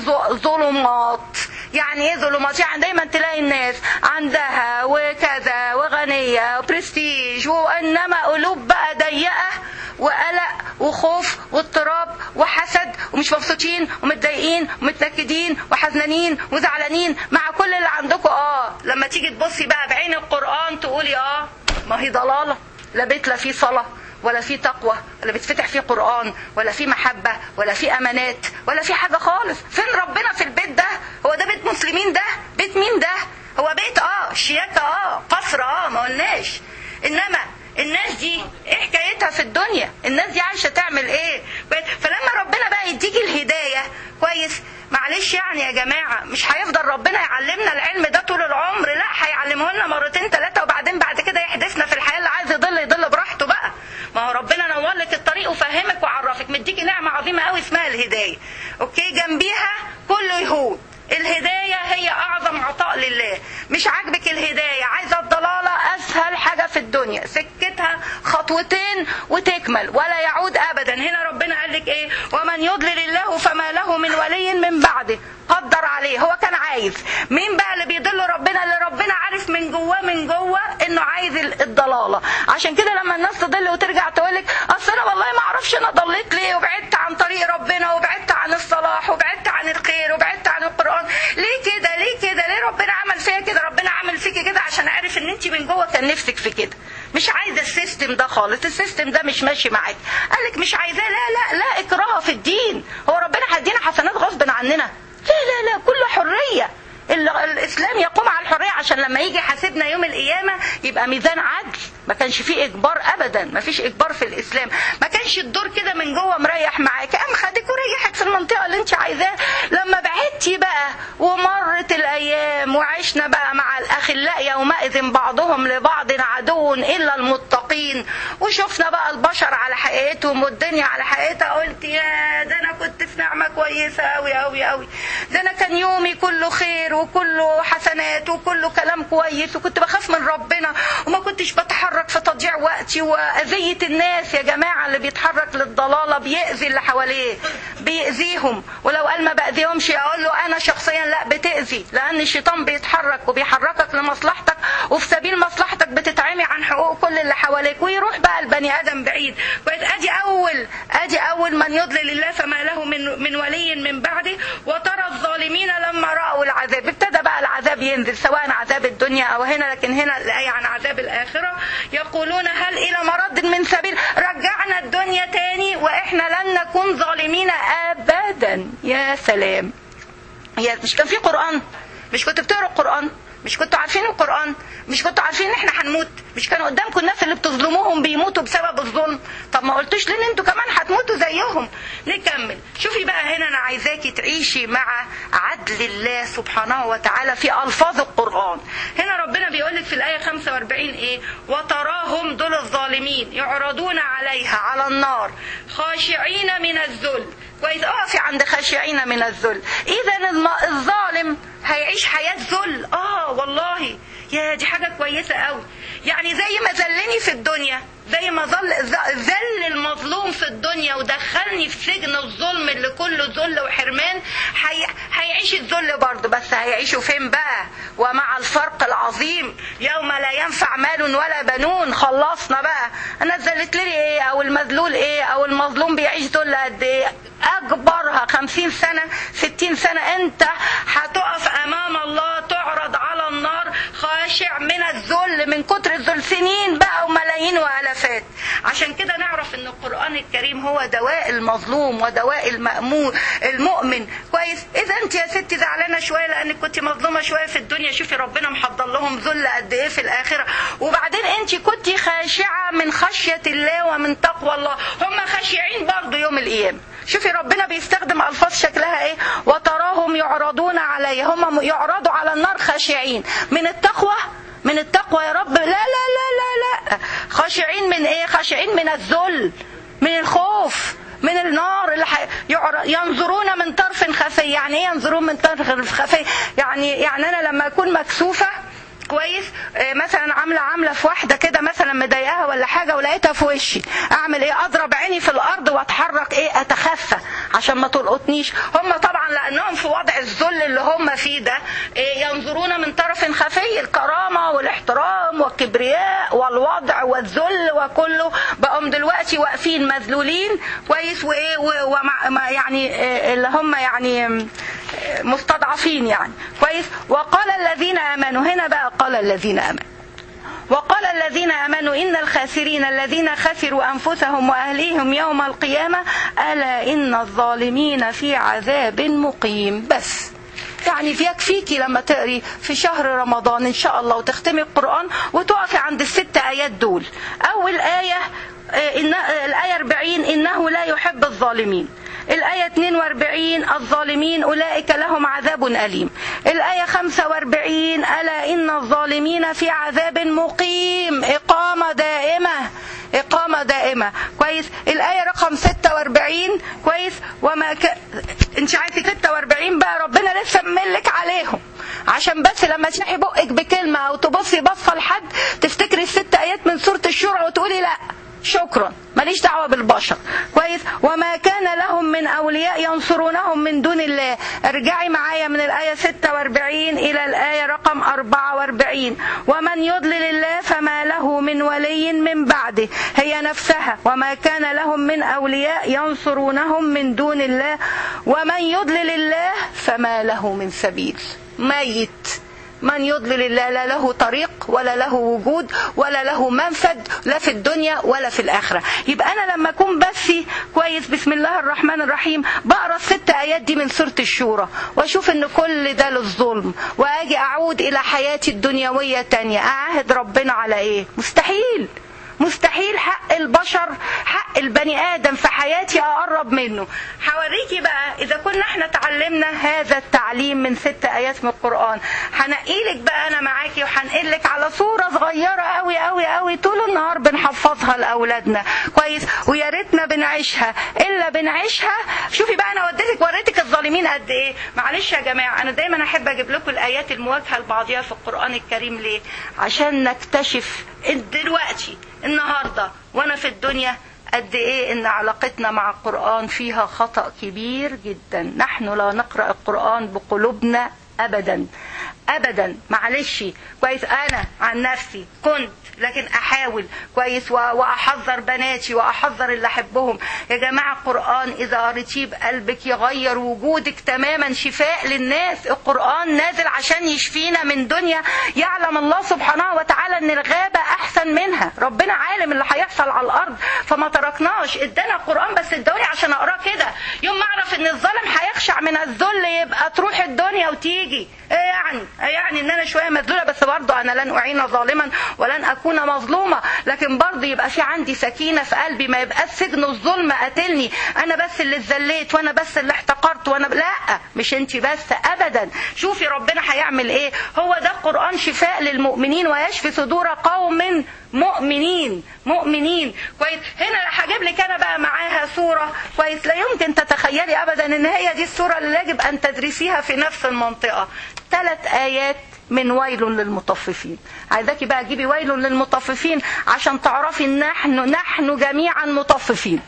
ظلمات. يعني ايه ظلمات؟ يعني دايما تلاقي الناس عندها وكذا وغنيه وبرستيج، وانما قلوب بقى ضيقه وقلق وخوف واضطراب وحسد، ومش مبسوطين ومتضايقين ومتنكدين وحزنانين وزعلانين مع كل اللي عندكم. اه لما تيجي تبصي بقى بعين القرآن تقولي اه ما هي ضلالة. لا بيت لا فيه صلاة ولا فيه تقوى ولا بتفتح فيه قرآن ولا فيه محبة ولا فيه أمانات ولا فيه حاجة خالص. فين ربنا في البيت ده؟ هو ده بيت مسلمين ده؟ بيت مين ده؟ هو بيت اه شياكة اه قصر اه ما قلناش. انما الناس دي ايه حكايتها في الدنيا؟ الناس دي عايشة تعمل ايه؟ فلما ربنا بقى يديكي الهداية كويس، معلش يعني يا جماعة، مش هيفضل ربنا يعلمنا العلم ده طول العمر، لا هيعلمه لنا مرتين ثلاثة وبعدين بعد كده يحدثنا في الحياة. اللي عايز يضل يضل براحته بقى. ما هو ربنا نور لك الطريق وفهمك وعرفك، مديكي نعمة عظيمة قوي اسمها الهداية. اوكي، جنبيها كله يهود. الهداية هي أعظم عطاء لله. مش عاجبك الهداية، عايزة الضلالة، أسهل حاجة في الدنيا، سكتها خطوتين وتكمل ولا يعود أبدا. هنا ربنا قال لك إيه؟ ومن يضلل الله فما له من ولي من بعده. قدر عليه، هو كان عايز مين بقى اللي بيضل ربنا؟ اللي ربنا عارف من جواه من جوه إنه عايز الضلالة. عشان كده لما الناس تضل وترجع تقولك أصل أنا والله ما أعرفش أنا ضليت ليه وبعدت عن طريق ربنا وبعدت عن الصلاح وبعدت عن الخير وبعدت عن القرآن، ليه كده؟ ليه كده؟ ليه ربنا عمل فيا كده؟ ربنا عمل فيكي كده عشان عارف ان انت من جوه كان نفسك في كده. مش عايزه السيستم ده خالص، السيستم ده مش ماشي معاك. قالك مش عايزاه، لا لا لا اكراه في الدين. هو ربنا هيدينا حسنات غصب عننا؟ لا لا لا، كله حريه. الإسلام يقوم على الحرية عشان لما يجي حاسبنا يوم القيامة يبقى ميزان عدل. ما كانش فيه إجبار أبدا، ما فيش إجبار في الإسلام. ما كانش الدور كده من جوه مريح معاك، قام خدك وريحك في المنطقة اللي انت عايزاه. لما بعدتي بقى ومرت الأيام وعشنا بقى مع الأخلاء يومئذ بعضهم لبعض عدو إلا المتقين، وشفنا بقى البشر على حقيقتهم والدنيا على حقيقتها، قلت يا ده أنا كنت في نعمة كويسة أوي أوي أوي، ده أنا كان يومي كله خير وكله حسنات وكله كلام كويس، وكنت بخاف من ربنا وما كنتش بتحرك في تضييع وقتي وأذية الناس. يا جماعة اللي بيتحرك للضلالة بيأذي اللي حواليه، بيأذيهم. ولو قال ما بأذيهمش أقول له أنا شخصيا لا بتأذي، لأن الشيطان بيتحرك وبيحركك لمصلحتك، وفي سبيل مصلحتك بتتعمي عن حقوق كل اللي حواليك، ويروح بقى البني آدم بعيد. وادي أول ادي اول من يضلل الله فما له من من ولي من بعده. وترى الظالمين لما راوا العذاب، ابتدى بقى العذاب ينزل سواء عذاب الدنيا او هنا، لكن هنا الايه عن عذاب الاخره. يقولون هل الى مرد من سبيل، رجعنا الدنيا تاني واحنا لن نكون ظالمين ابدا. يا سلام، يا مش كان في قران؟ مش كنتوا بتقروا القران؟ مش كنتوا عارفين القرآن؟ مش كنتوا عارفين ان احنا هنموت؟ مش كانوا قدامكم الناس اللي بتظلموهم بيموتوا بسبب الظلم؟ طب ما قلتوش ليه انتوا كمان هتموتوا زيهم؟ نكمل. شوفي بقى هنا انا عايزاكي تعيشي مع عدل الله سبحانه وتعالى في الفاظ القرآن. هنا ربنا بيقول لك في الآية خمسة وأربعين ايه؟ وتراهم دول الظالمين يعرضون عليها على النار خاشعين من الذل. كويس، اقفي عند خاشعين من الذل. اذا الظالم هيعيش حياة ذل. اه والله يا دي حاجة كويسة قوي. يعني زي ما ذلني في الدنيا، زي ما ظل ذل المظلوم في الدنيا ودخلني في سجن الظلم اللي كله ذل وحرمان، هي... هيعيش الذل برضه، بس هيعيشوا فين بقى؟ ومع الفرق العظيم يوم لا ينفع مال ولا بنون. خلصنا بقى. انا اتذلت لي ايه؟ او المذلول ايه؟ او المظلوم بيعيش ذل قد ايه؟ اكبرها خمسين سنة ستين سنة. انت هتقف امام الله تعرض على النار خاشع من الذل، من كتر الذل، سنين بقى وملايين والافات. عشان كده نعرف ان القرآن الكريم هو دواء المظلوم ودواء المأمون المؤمن. كويس. اذا انت يا ستي زعلانه شويه لانك كنت مظلومه شويه في الدنيا، شوفي ربنا محضر لهم ذل قد ايه في الاخره. وبعدين انت كنت خاشعه من خشيه الله ومن تقوى الله، هم خاشعين برضه يوم القيامه. شوفي ربنا بيستخدم الفاظ شكلها ايه؟ وتراهم يعرضون عليه، هم يعرضوا على النار خاشعين من التقوى. من التقوى يا رب؟ لا لا لا لا لا. خاشعين من ايه؟ خاشعين من الذل، من الخوف، من النار اللي حي... ينظرون من طرف خفي. يعني ايه ينظرون من طرف خفي؟ يعني يعني انا لما اكون مكسوفه كويس، مثلا عامله عامله في واحده كده مثلا مضايقاها ولا حاجه ولقيتها في وشي، اعمل ايه؟ اضرب عيني في الارض واتحرك ايه؟ اتخفى عشان ما تلقطنيش. هم طبعا لانهم في وضع الذل اللي هم فيه ده إيه؟ ينظرون من طرف خفي. الكرامه والاحترام والكبرياء والوضع والذل وكله بقوا دلوقتي واقفين مذلولين. كويس. وايه ومع يعني إيه اللي هم يعني مستضعفين يعني. كويس. وقال الذين امنوا، هنا بقى قال الذين امنوا، وقال الذين امنوا ان الخاسرين الذين خسروا انفسهم واهليهم يوم القيامه الا ان الظالمين في عذاب مقيم. بس يعني يكفيكي لما تقري في شهر رمضان ان شاء الله وتختمي القرآن وتقفي عند الست ايات دول. اول ايه إن الايه أربعين انه لا يحب الظالمين. الآية اثنين وأربعين الظالمين أولئك لهم عذاب أليم. الآية خمسة وأربعين ألا إن الظالمين في عذاب مقيم، إقامة دائمة، إقامة دائمة. كويس. الآية رقم ستة وأربعين كويس. وما ك... انت عايزة ستة وأربعين بقى ربنا لسه مملك عليهم عشان بس لما تشحي بقك بكلمة أو تبصي بصة لحد تفتكري الست آيات من سورة الشورى وتقولي لا شكرا ماليش دعوة بالبشر. كويس. وما كان لهم من أولياء ينصرونهم من دون الله. ارجعي معايا من الآية ستة وأربعين إلى الآية رقم أربعة وأربعين. ومن يضلل الله فما له من ولي من بعده. هي نفسها وما كان لهم من أولياء ينصرونهم من دون الله. ومن يضلل الله فما له من سبيل. ميت. من يضلل الله لا له طريق ولا له وجود ولا له منفذ لا في الدنيا ولا في الآخرة. يبقى أنا لما أكون بس كويس بسم الله الرحمن الرحيم بقرأ الست آيات دي من سورة الشورى وأشوف إن كل ده للظلم وأجي أعود إلى حياتي الدنيوية تانية، أعاهد ربنا على إيه؟ مستحيل. مستحيل حق البشر، حق البني آدم في حياتي أقرب منه. حوريكي بقى إذا كنا احنا تعلمنا هذا التعليم من ست آيات من القرآن، هنقيلك بقى أنا معاكي وهنقلك على صورة صغيرة قوي قوي قوي طول النهار بنحفظها لأولادنا. كويس. ويا ريتنا بنعيشها إلا بنعيشها. شوفي بقى أنا وديتك وريتك الظالمين قد إيه. معلش يا جماعة أنا دايما أحب أجيب لكم الآيات المواجهة لبعضها في القرآن الكريم. ليه؟ عشان نكتشف دلوقتي النهاردة وانا في الدنيا قد ايه ان علاقتنا مع القرآن فيها خطأ كبير جدا. نحن لا نقرأ القرآن بقلوبنا ابدا ابدا. معلش. كويس. انا عن نفسي كنت لكن احاول كويس واحذر بناتي واحذر اللي احبهم. يا جماعه القران اذا قريتيه بقلبك يغير وجودك تماما، شفاء للناس. القران نازل عشان يشفينا من دنيا يعلم الله سبحانه وتعالى ان الغابه احسن منها. ربنا عالم اللي هيحصل على الارض فما تركناش، ادانا القران بس ادوني عشان اقراه كده. يوم ما اعرف ان الظالم هيخشع من الذل يبقى تروح الدنيا وتيجي. ايه يعني؟ ايه يعني ان انا شويه مذلوله بس برضه انا لن اعين ظالما ولن اكون مظلومه، لكن برضه يبقى في عندي سكينه في قلبي، ما يبقاش سجن الظلم قاتلني، انا بس اللي اتذليت وانا بس اللي احتقرت وانا ب... لا مش انت بس ابدا. شوفي ربنا هيعمل ايه. هو ده القران شفاء للمؤمنين ويشفي صدور قوم مؤمنين مؤمنين كويس. هنا هجيب لك انا بقى معاها صوره كويس لا يمكن تتخيلي ابدا ان هي دي الصوره اللي يجب ان تدرسيها في نفس المنطقه. ثلاث ايات من ويل للمطففين. عايزاكي بقى تجيبي ويل للمطففين عشان تعرفي ان نحن نحن جميعا مطففين.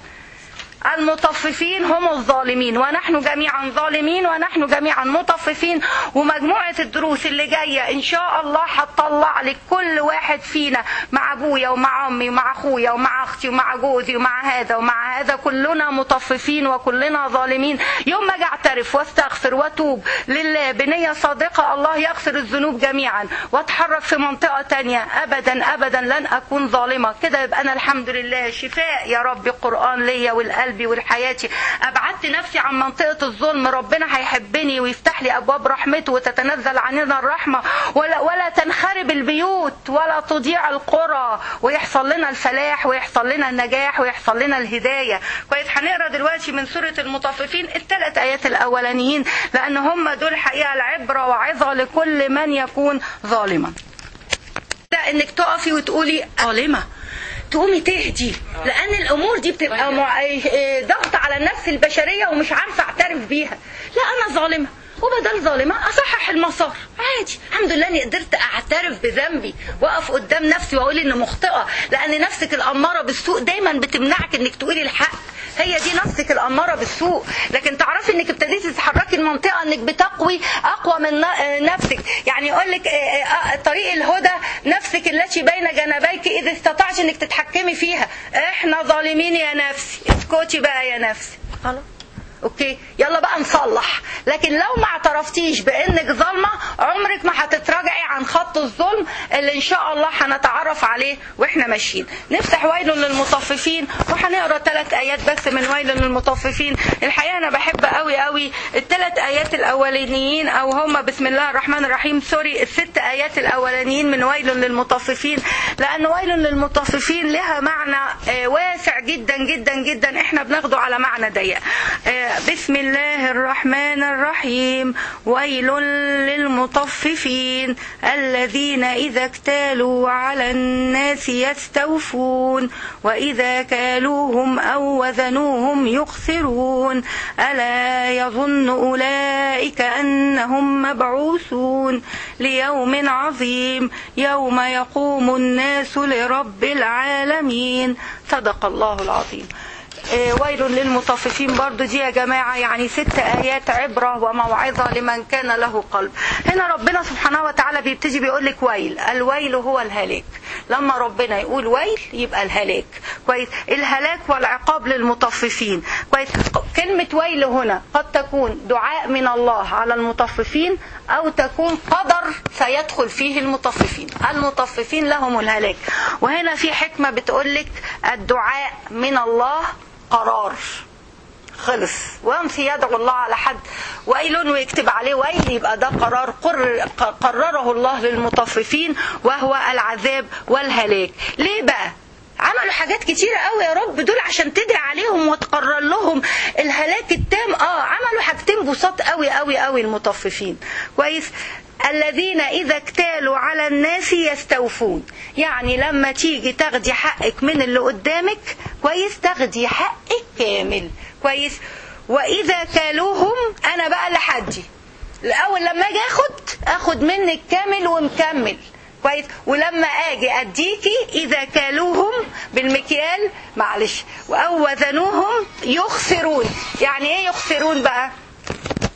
المطففين هم الظالمين ونحن جميعا ظالمين ونحن جميعا مطففين. ومجموعة الدروس اللي جاية ان شاء الله هتطلع لك كل واحد فينا مع ابويا ومع امي ومع اخويا ومع اختي ومع جوزي ومع هذا ومع هذا كلنا مطففين وكلنا ظالمين. يوم ما اجي اعترف واستغفر واتوب لله بنية صادقة الله يغفر الذنوب جميعا واتحرك في منطقة تانية ابدا ابدا لن اكون ظالمة. كده يبقى انا الحمد لله شفاء يا رب القرآن ليا والقلب قلبي والحياتي. أبعدت نفسي عن منطقة الظلم، ربنا هيحبني ويفتح لي أبواب رحمته وتتنزل عننا الرحمة، ولا, ولا تنخرب البيوت ولا تضيع القرى، ويحصل لنا الفلاح ويحصل لنا النجاح ويحصل لنا الهداية. كويس. هنقرأ دلوقتي من سورة المطففين الثلاث آيات الأولانيين لأن هم دول حقيقة العبرة وعظة لكل من يكون ظالما. ده انك تقفي وتقولي ظالمة تقومي تهدي، لان الامور دي بتبقى ضغط على النفس البشريه ومش عارفه اعترف بيها. لا انا ظالمه، وبدل ظالمه اصحح المسار عادي. الحمد لله اني قدرت اعترف بذنبي واقف قدام نفسي واقول اني مخطئه، لان نفسك الاماره بالسوء دايما بتمنعك انك تقولي الحق. هي دي نفسك الاماره بالسوء، لكن تعرفي انك ابتديتي تتحركي المنطقه انك بتقوي اقوى من نفسك. يعني يقول لك طريق الهدى نفسك التي بين جنبيك اذا استطعت انك تتحكمي فيها. احنا ظالمين يا نفسي، اسكتي بقى يا نفسي، خلاص اوكي يلا بقى نصلح. لكن لو ما اعترفتيش بانك ظالمه عمرك ما هتتراجعي عن خط الظلم اللي ان شاء الله هنتعرف عليه واحنا ماشيين. نفتح ويل للمطففين وهنقرا ثلاث ايات بس من ويل للمطففين. الحقيقه انا بحب قوي قوي الثلاث ايات الاولانيين، او هم بسم الله الرحمن الرحيم سوري الست ايات الاولانيين من ويل للمطففين، لان ويل للمطففين لها معنى واسع جدا جدا جدا احنا بناخده على معنى ضيق. بسم الله الرحمن الرحيم. ويل للمطففين الذين إذا اكتالوا على الناس يستوفون وإذا كالوهم أو وزنوهم يخسرون ألا يظن أولئك أنهم مبعوثون ليوم عظيم يوم يقوم الناس لرب العالمين. صدق الله العظيم. ويل للمطففين برضو دي يا جماعة يعني ست آيات عبرة وموعظة لمن كان له قلب. هنا ربنا سبحانه وتعالى بيبتدي بيقول لك ويل. الويل هو الهلاك. لما ربنا يقول ويل يبقى الهلاك. كويس. الهلاك والعقاب للمطففين. كويس. كلمة ويل هنا قد تكون دعاء من الله على المطففين أو تكون قدر سيدخل فيه المطففين. المطففين لهم الهلاك. وهنا في حكمة بتقول لك الدعاء من الله قرار خلص، ويمشي يدعو الله على حد ويل ويكتب عليه ويل يبقى ده قرار قرر قرره الله للمطففين وهو العذاب والهلاك. ليه بقى؟ عملوا حاجات كتيرة قوي يا رب دول عشان تدعي عليهم وتقرر لهم الهلاك التام. اه عملوا حاجتين بساط قوي قوي قوي المطففين. كويس. الذين إذا اكتالوا على الناس يستوفون، يعني لما تيجي تاخدي حقك من اللي قدامك كويس تاخدي حقك كامل. كويس. وإذا كالوهم أنا بقى اللي حدي الأول لما أجي أخد أخد منك كامل ومكمل. كويس. ولما أجي أديكي إذا كالوهم بالمكيال معلش أو وزنوهم يخسرون. يعني إيه يخسرون بقى؟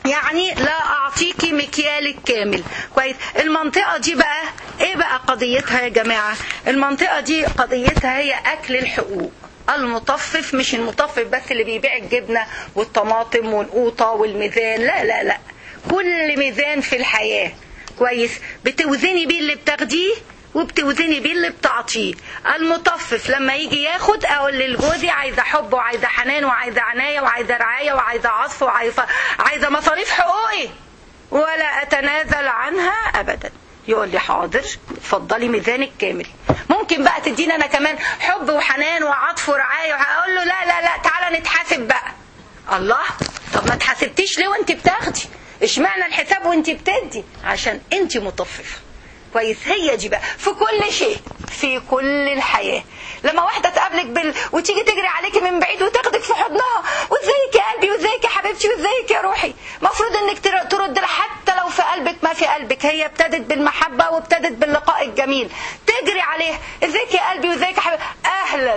يعني لا أعطيكي مكيالك كامل. كويس. المنطقة دي بقى إيه بقى قضيتها يا جماعة؟ المنطقة دي قضيتها هي أكل الحقوق. المطفف مش المطفف بس اللي بيبيع الجبنة والطماطم والقوطة والميزان، لا لا لا، كل ميزان في الحياة. كويس. بتوزني بيه اللي بتاخديه وبتوزني بيه اللي بتعطيه. المطفف لما يجي ياخد اقول للجوزي عايزه حب وعايزه حنان وعايزه عنايه وعايزه رعايه وعايزه عطف وعايزه عايزه مصاريف حقوقي ولا اتنازل عنها ابدا. يقول لي حاضر، اتفضلي ميزانك كامل. ممكن بقى تديني انا كمان حب وحنان وعطف ورعايه، هقول له لا لا لا تعالى نتحاسب بقى. الله، طب ما اتحاسبتيش ليه وانت بتاخدي؟ اشمعنى الحساب وانت بتدي؟ عشان انت مطففه. كويس. هي دي بقى في كل شيء في كل الحياة. لما واحدة تقابلك بال... وتيجي تجري عليك من بعيد وتاخدك في حضنها وازيك يا قلبي وازيك يا حبيبتي وازيك يا روحي، مفروض انك ترد لها حتى لو في قلبك ما في قلبك. هي ابتدت بالمحبة وابتدت باللقاء الجميل، تجري عليه ازيك يا قلبي وازيك يا حبيبتي، اهلا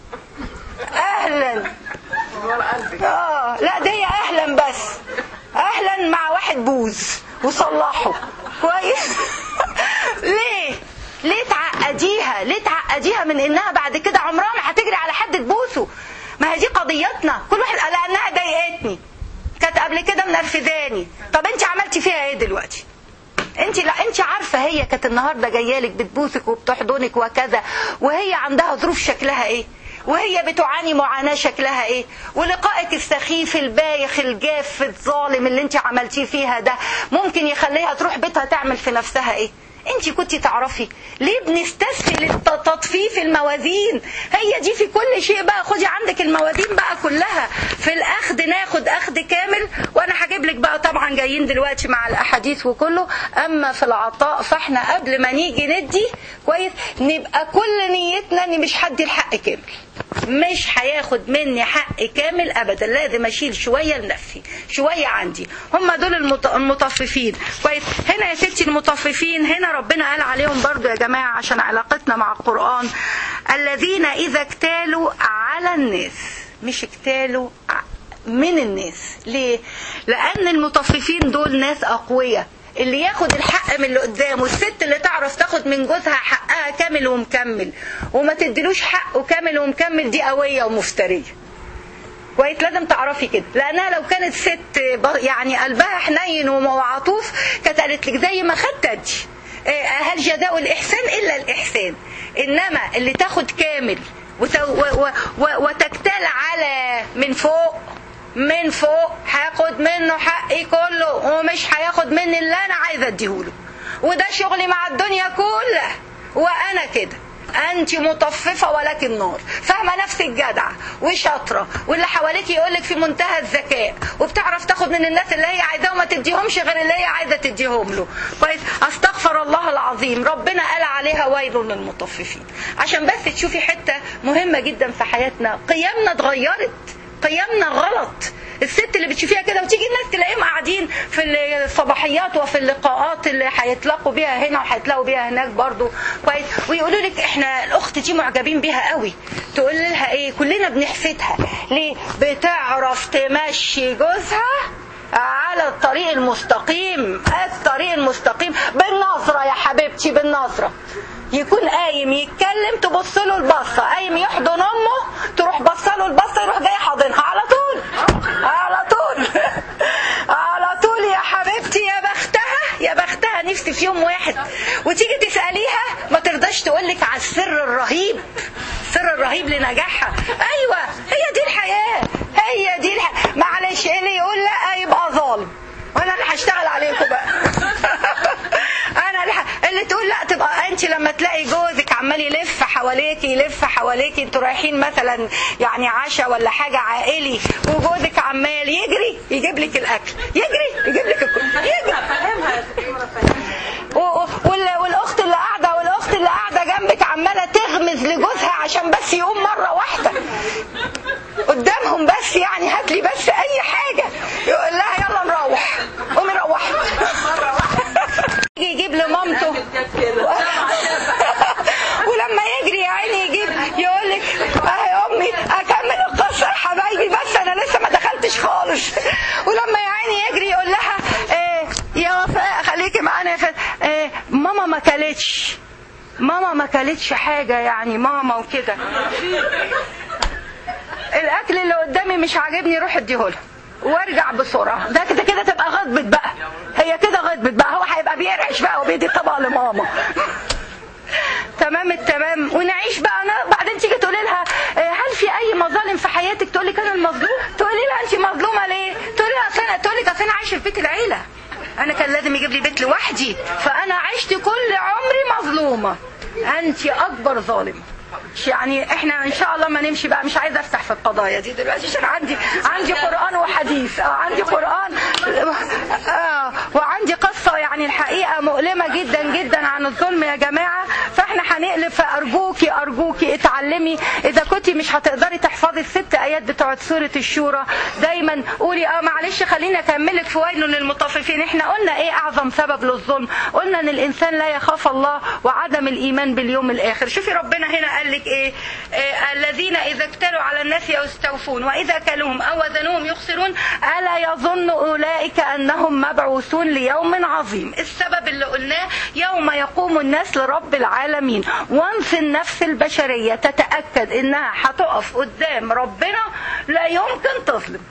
اهلا اه لا دي اهلا بس، اهلا مع واحد بوز وصلحه. كويس. ليه ليه تعقديها؟ ليه تعقديها من انها بعد كده عمرها ما هتجري على حد تبوسه؟ ما هي دي قضيتنا. كل واحد قال انها ضايقتني، كانت قبل كده منرفزاني، طب انت عملتي فيها ايه دلوقتي؟ انت لا انت عارفه هي كانت النهارده جايه لك بتبوسك وبتحضنك وكذا، وهي عندها ظروف شكلها ايه، وهي بتعاني معاناة شكلها ايه، ولقائك السخيف البايخ الجاف الظالم اللي انت عملتيه فيها ده ممكن يخليها تروح بيتها تعمل في نفسها ايه. انت كنتي تعرفي ليه بنستسهل تطفيف الموازين؟ هي دي في كل شيء بقى. خدي عندك الموازين بقى كلها في الاخذ، ناخد اخذ كامل. وانا هجيب لك بقى طبعا جايين دلوقتي مع الاحاديث وكله. اما في العطاء فاحنا قبل ما نيجي ندي كويس نبقى كل نيتنا ان مش هدي الحق كامل، مش هياخد مني حق كامل ابدا، لازم اشيل شويه لنفسي شويه عندي. هم دول المطففين. كويس. هنا يا ستي المطففين هنا ربنا قال عليهم برضو يا جماعه عشان علاقتنا مع القرآن، الذين اذا اكتالوا على الناس، مش اكتالوا من الناس. ليه؟ لان المطففين دول ناس اقوياء، اللي ياخد الحق من اللي قدامه. الست اللي تعرف تاخد من جوزها حقها كامل ومكمل وما تديلوش حقه كامل ومكمل دي قوية ومفترية. كويس. لازم تعرفي كده، لانها لو كانت ست يعني قلبها حنين وعطوف كانت قالت لك زي ما خدت ادي، هل جزاء الاحسان الا الاحسان. انما اللي تاخد كامل وتكتال على من فوق من فوق هاخد منه حقي كله ومش هياخد مني اللي انا عايزه اديهوله، وده شغلي مع الدنيا كلها. وانا كده انت مطففه ولكن نار، فاهمه نفسك جدعه وشاطره، واللي حواليك يقولك في منتهى الذكاء، وبتعرف تاخد من الناس اللي هي عايزاه وما تديهمش غير اللي هي عايزه تديهم له. كويس. استغفر الله العظيم، ربنا قال عليها ويل للمطففين. عشان بس تشوفي حته مهمه جدا في حياتنا، قيمنا اتغيرت، قيمنا غلط. الست اللي بتشوفيها كده وتيجي الناس تلاقيهم قاعدين في الصباحيات وفي اللقاءات اللي هيتلاقوا بيها هنا وهيتلاقوا بيها هناك برضو كويس، ويقولوا لك احنا الاخت دي معجبين بيها قوي. تقول لها ايه؟ كلنا بنحسدها. ليه؟ بتعرف تمشي جوزها على الطريق المستقيم. الطريق المستقيم بالنظرة يا حبيبتي، بالنظرة. يكون قايم يتكلم تبص له البصه، قايم يحضن امه تروح بصه له البصه يروح جاي حاضنها على طول على طول على طول يا حبيبتي. يا بختها يا بختها. نفسي في يوم واحد وتيجي تساليها ما ترضاش تقولك على السر الرهيب، السر الرهيب لنجاحها. ايوه هي دي الحياه، هي دي الحياة. معلش اللي يقول لا يبقى ظالم، وانا اللي هشتغل عليكم بقى. انا اللي تقول لا تبقى انت لما تلاقي جوزك عمال يلف حواليكي يلف حواليكي، انتوا رايحين مثلا يعني عشاء ولا حاجه عائلي وجوزك عمال يجري يجيب لك الاكل، يجري يجيب لك الكل، يجري. والاخت اللي قاعده والاخت اللي قاعده جنبك عماله تغمز لجوزها عشان بس يقوم مره واحده قدامهم، بس يعني هات لي بس اي حاجه، يقول لها يلا نروح، قومي روحي. يجي يجيب لمامته ولما يجري يا عيني يجيب يقول لك اه يا امي اكمل القصه يا حبايبي بس انا لسه ما دخلتش خالص. ولما يا عيني يجري يقول لها كلتش، ماما ما كلتش حاجة يعني ماما وكده، الاكل اللي قدامي مش عاجبني روح اديهولها وارجع بسرعة. ده كده كده تبقى غضبت بقى، هي كده غضبت بقى، هو هيبقى بيرعش بقى وبيدي الطبق لماما. تمام التمام. ونعيش بقى. أنا بعدين تيجي تقولي لها هل في اي مظالم في حياتك؟ تقول لك انا المظلوم. تقولي لها انت مظلومه ليه؟ تقولي لها اصل انا، تقول لك اصل انا عايشه في بيت العيله، انا كان لازم يجيب لي بيت لوحدي، فانا عشت كل عمري مظلومه. انت اكبر ظالمه. يعني احنا ان شاء الله ما نمشي بقى، مش عايزه افتح في القضايا دي دلوقتي عشان عندي عندي قران وحديث، اه عندي قران اه وعندي قصه يعني الحقيقه مؤلمه جدا جدا عن الظلم يا جماعه. فاحنا هنقلب. فارجوكي ارجوكي اتعلمي. اذا كنتي مش هتقدري تحفظي الست ايات بتوعه سوره الشورى دايما قولي اه معلش خليني اكملك في ويل للمطففين. احنا قلنا ايه اعظم سبب للظلم؟ قلنا ان الانسان لا يخاف الله وعدم الايمان باليوم الاخر. شوفي ربنا هنا قال لك ايه؟ إيه الذين اذا اكتالوا على الناس يستوفون واذا كالوهم او وزنوهم يخسرون الا يظن اولئك انهم مبعوثون ليوم عظيم. السبب اللي قلناه يوم يقوم الناس لرب العالمين. وانس النفس البشريه تتاكد انها هتقف قدام ربنا لا يمكن تظلم.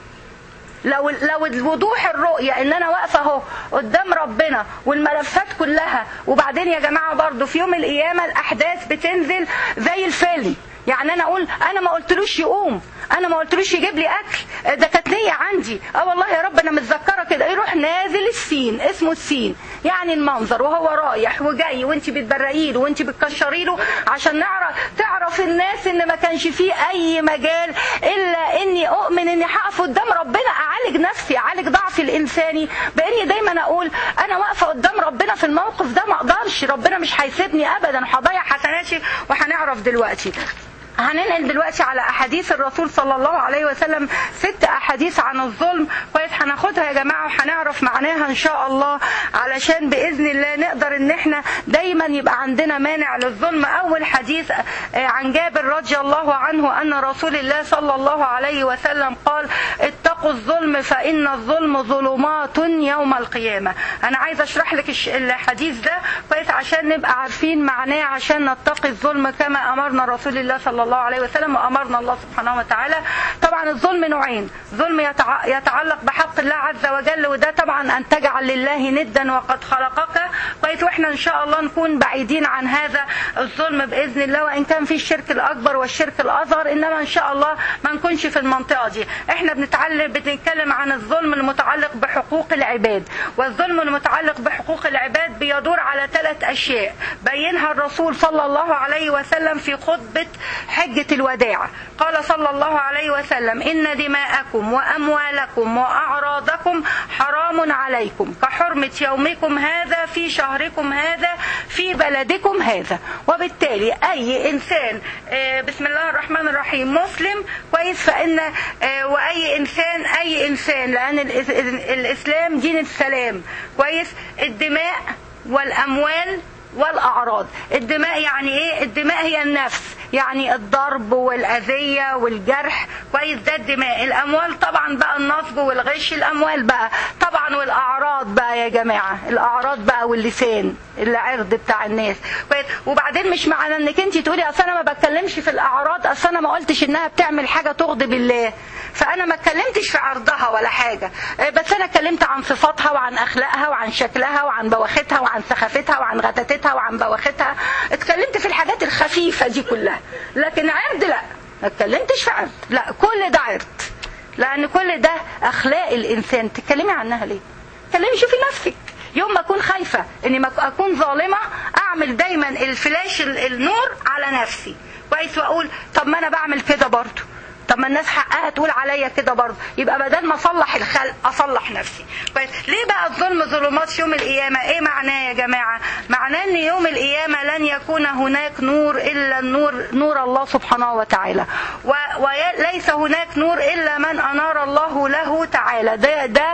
لو لو الوضوح الرؤيه ان انا واقفه اهو قدام ربنا والملفات كلها. وبعدين يا جماعه برضو في يوم القيامه الاحداث بتنزل زي الفيلم. يعني انا اقول انا ما قلتلوش يقوم، انا ما قلتلوش يجيب لي اكل، ده كانت نيه عندي. اه والله يا رب انا متذكره كده. يروح نازل السين، اسمه السين، يعني المنظر وهو رايح وجاي وانت بتبرقي له وانت بتكشري له عشان نعرف تعرف الناس ان ما كانش فيه اي مجال الا اني اؤمن اني هقف قدام ربنا اعالج نفسي، اعالج ضعفي الانساني، باني دايما اقول انا واقفه قدام ربنا في الموقف ده ما اقدرش، ربنا مش هيسيبني ابدا، هضيع حسناتي. وهنعرف دلوقتي. هننقل دلوقتي على احاديث الرسول صلى الله عليه وسلم، ست احاديث عن الظلم. كويس هناخدها يا جماعه وهنعرف معناها ان شاء الله، علشان باذن الله نقدر ان احنا دايما يبقى عندنا مانع للظلم. اول حديث عن جابر رضي الله عنه ان رسول الله صلى الله عليه وسلم قال اتقوا الظلم فان الظلم ظلمات يوم القيامه. انا عايزه اشرح لك الحديث ده كويس عشان نبقى عارفين معناه، عشان نتقي الظلم كما امرنا رسول الله صلى الله عليه وسلم وأمرنا الله سبحانه وتعالى. طبعا الظلم نوعين، ظلم يتعلق بحق الله عز وجل، وده طبعا أن تجعل لله ندا وقد خلقك. كويس واحنا إن شاء الله نكون بعيدين عن هذا الظلم بإذن الله، وإن كان في الشرك الأكبر والشرك الأصغر، إنما إن شاء الله ما نكونش في المنطقة دي. احنا بنتعلم بنتكلم عن الظلم المتعلق بحقوق العباد. والظلم المتعلق بحقوق العباد بيدور على ثلاث أشياء بينها الرسول صلى الله عليه وسلم في خطبة حجة الوداع. قال صلى الله عليه وسلم إن دماءكم وأموالكم وأعراضكم حرام عليكم كحرمة يومكم هذا في شهركم هذا في بلدكم هذا. وبالتالي أي إنسان بسم الله الرحمن الرحيم مسلم كويس فإن وأي إنسان أي إنسان لأن الإسلام دين السلام كويس. الدماء والأموال والأعراض. الدماء يعني إيه؟ الدماء هي النفس، يعني الضرب والأذية والجرح كويس، ده الدماء. الأموال طبعا بقى النصب والغش، الأموال بقى طبعا. والأعراض بقى يا جماعة، الأعراض بقى واللسان، العرض بتاع الناس كويس. وبعدين مش معنى انك انت تقولي اصل انا ما بتكلمش في الأعراض، اصل انا ما قلتش انها بتعمل حاجة تغضب الله، فانا ما اتكلمتش في عرضها ولا حاجة، بس انا اتكلمت عن صفاتها وعن اخلاقها وعن شكلها وعن بواختها وعن سخافتها وعن غتاتتها وعن بواختها. اتكلمت في الحاجات الخفيفة دي كلها، لكن عرض لا، ما اتكلمتش في عرض، لا كل ده عرض، لان كل ده اخلاق الانسان. تتكلمي عنها ليه؟ تكلمي شوفي نفسك. يوم ما اكون خايفة اني ما اكون ظالمة اعمل دايما الفلاش النور على نفسي كويس، واقول طب ما انا بعمل كده برضو، طب ما الناس حقها تقول عليا كده برضه، يبقى بدل ما اصلح الخلق اصلح نفسي كويس. ليه بقى الظلم ظلمات يوم القيامه؟ ايه معناه يا جماعه؟ معناه ان يوم القيامه لن يكون هناك نور الا النور نور الله سبحانه وتعالى، وليس هناك نور الا من انار الله له تعالى. ده ده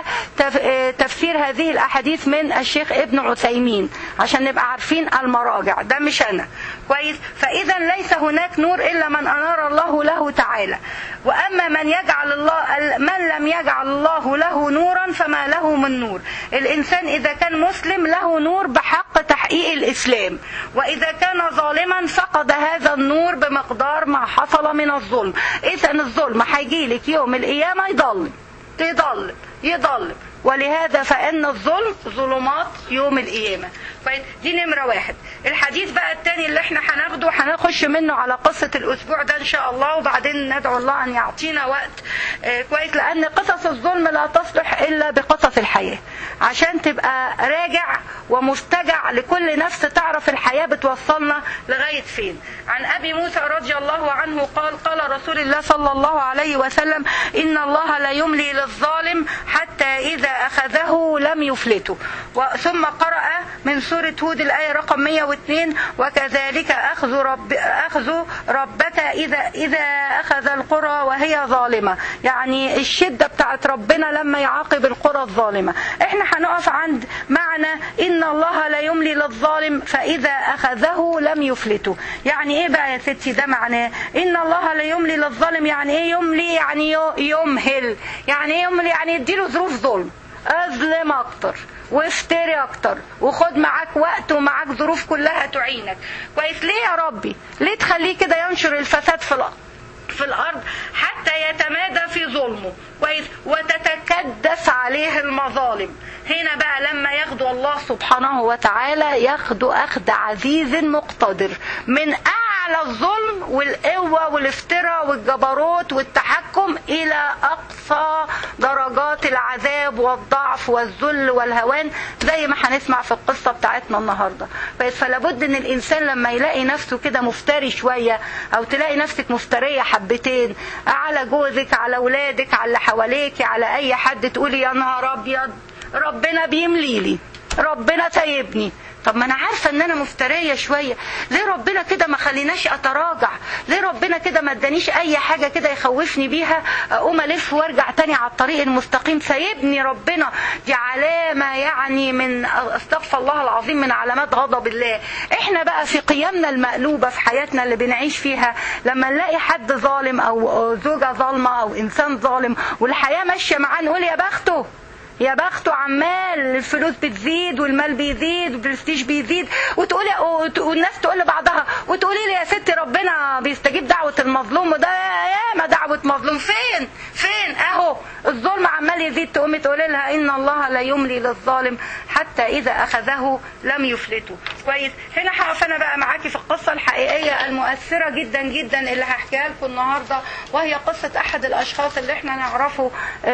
تفسير هذه الاحاديث من الشيخ ابن عثيمين عشان نبقى عارفين المراجع، ده مش انا كويس. فاذا ليس هناك نور الا من انار الله له تعالى. واما من يجعل الله من لم يجعل الله له نورا فما له من نور. الإنسان إذا كان مسلم له نور بحق تحقيق الإسلام، وإذا كان ظالما فقد هذا النور بمقدار ما حصل من الظلم. إذا الظلم هيجيلك يوم القيامة يضل يضل يضل ولهذا فإن الظلم ظلمات يوم القيامة. دي نمرة واحد. الحديث بقى التاني اللي احنا هناخده هنخش منه على قصة الأسبوع ده إن شاء الله، وبعدين ندعو الله أن يعطينا وقت اه كويس، لأن قصص الظلم لا تصلح إلا بقصص الحياة، عشان تبقى راجع ومستجع لكل نفس تعرف الحياة بتوصلنا لغاية فين. عن أبي موسى رضي الله عنه قال قال رسول الله صلى الله عليه وسلم: إن الله لا يملي للظالم حتى إذا أخذه لم يفلته. ثم قرأ من سورة هود الآية رقم مئة واثنين: وكذلك أخذ رب أخذ ربك إذا إذا أخذ القرى وهي ظالمة. يعني الشدة بتاعت ربنا لما يعاقب القرى الظالمة. احنا هنقف عند معنى إن الله لا يملي للظالم فإذا أخذه لم يفلته. يعني إيه بقى يا ستي ده معناه؟ إن الله لا يملي للظالم يعني إيه يملي؟ يعني يمهل. يعني إيه يملي؟ يعني يديله ظروف ظلم، أظلم أكتر وافتري اكتر وخد معاك وقت ومعاك ظروف كلها تعينك. كويس. ليه يا ربي؟ ليه تخليه كده ينشر الفساد في الارض في الارض حتى يتمادى في ظلمه؟ كويس. وتتكدس عليه المظالم. هنا بقى لما ياخدوا الله سبحانه وتعالى ياخدوا اخذ عزيز مقتدر من اعلى الظلم والقوه والافتراء والجبروت والتحكم الى اقصى درجات العذاب والضعف والذل والهوان، زي ما هنسمع في القصه بتاعتنا النهارده. فلا بد ان الانسان لما يلاقي نفسه كده مفتري شويه، او تلاقي نفسك مفتريه حبتين على جوزك، على اولادك، على اللي حواليك، على اي حد، تقولي يا نهار ابيض ربنا بيملي لي، ربنا سايبني. طب ما انا عارفه ان انا مفتريه شويه، ليه ربنا كده ما خليناش اتراجع؟ ليه ربنا كده ما ادانيش اي حاجه كده يخوفني بيها اقوم الف وارجع تاني على الطريق المستقيم؟ سايبني ربنا. دي علامه يعني من استغفر الله العظيم من علامات غضب الله. احنا بقى في قيامنا المقلوبه في حياتنا اللي بنعيش فيها، لما نلاقي حد ظالم او زوجه ظالمه او انسان ظالم والحياه ماشيه معاه، نقول يا بخته يا بخته، عمال الفلوس بتزيد والمال بيزيد والبرستيج بيزيد، وتقولي والناس تقول لبعضها وتقولي لي يا ستي ربنا بيستجيب دعوة المظلوم، وده ياما دعوة مظلوم. فين فين اهو الظلم عمال يزيد، تقومي تقولي لها ان الله لا يملي للظالم حتى اذا اخذه لم يفلته. كويس. هنا هقف انا بقى معاكي في القصة الحقيقية المؤثرة جدا جدا اللي هحكيها لكم النهاردة، وهي قصة احد الاشخاص اللي احنا نعرفه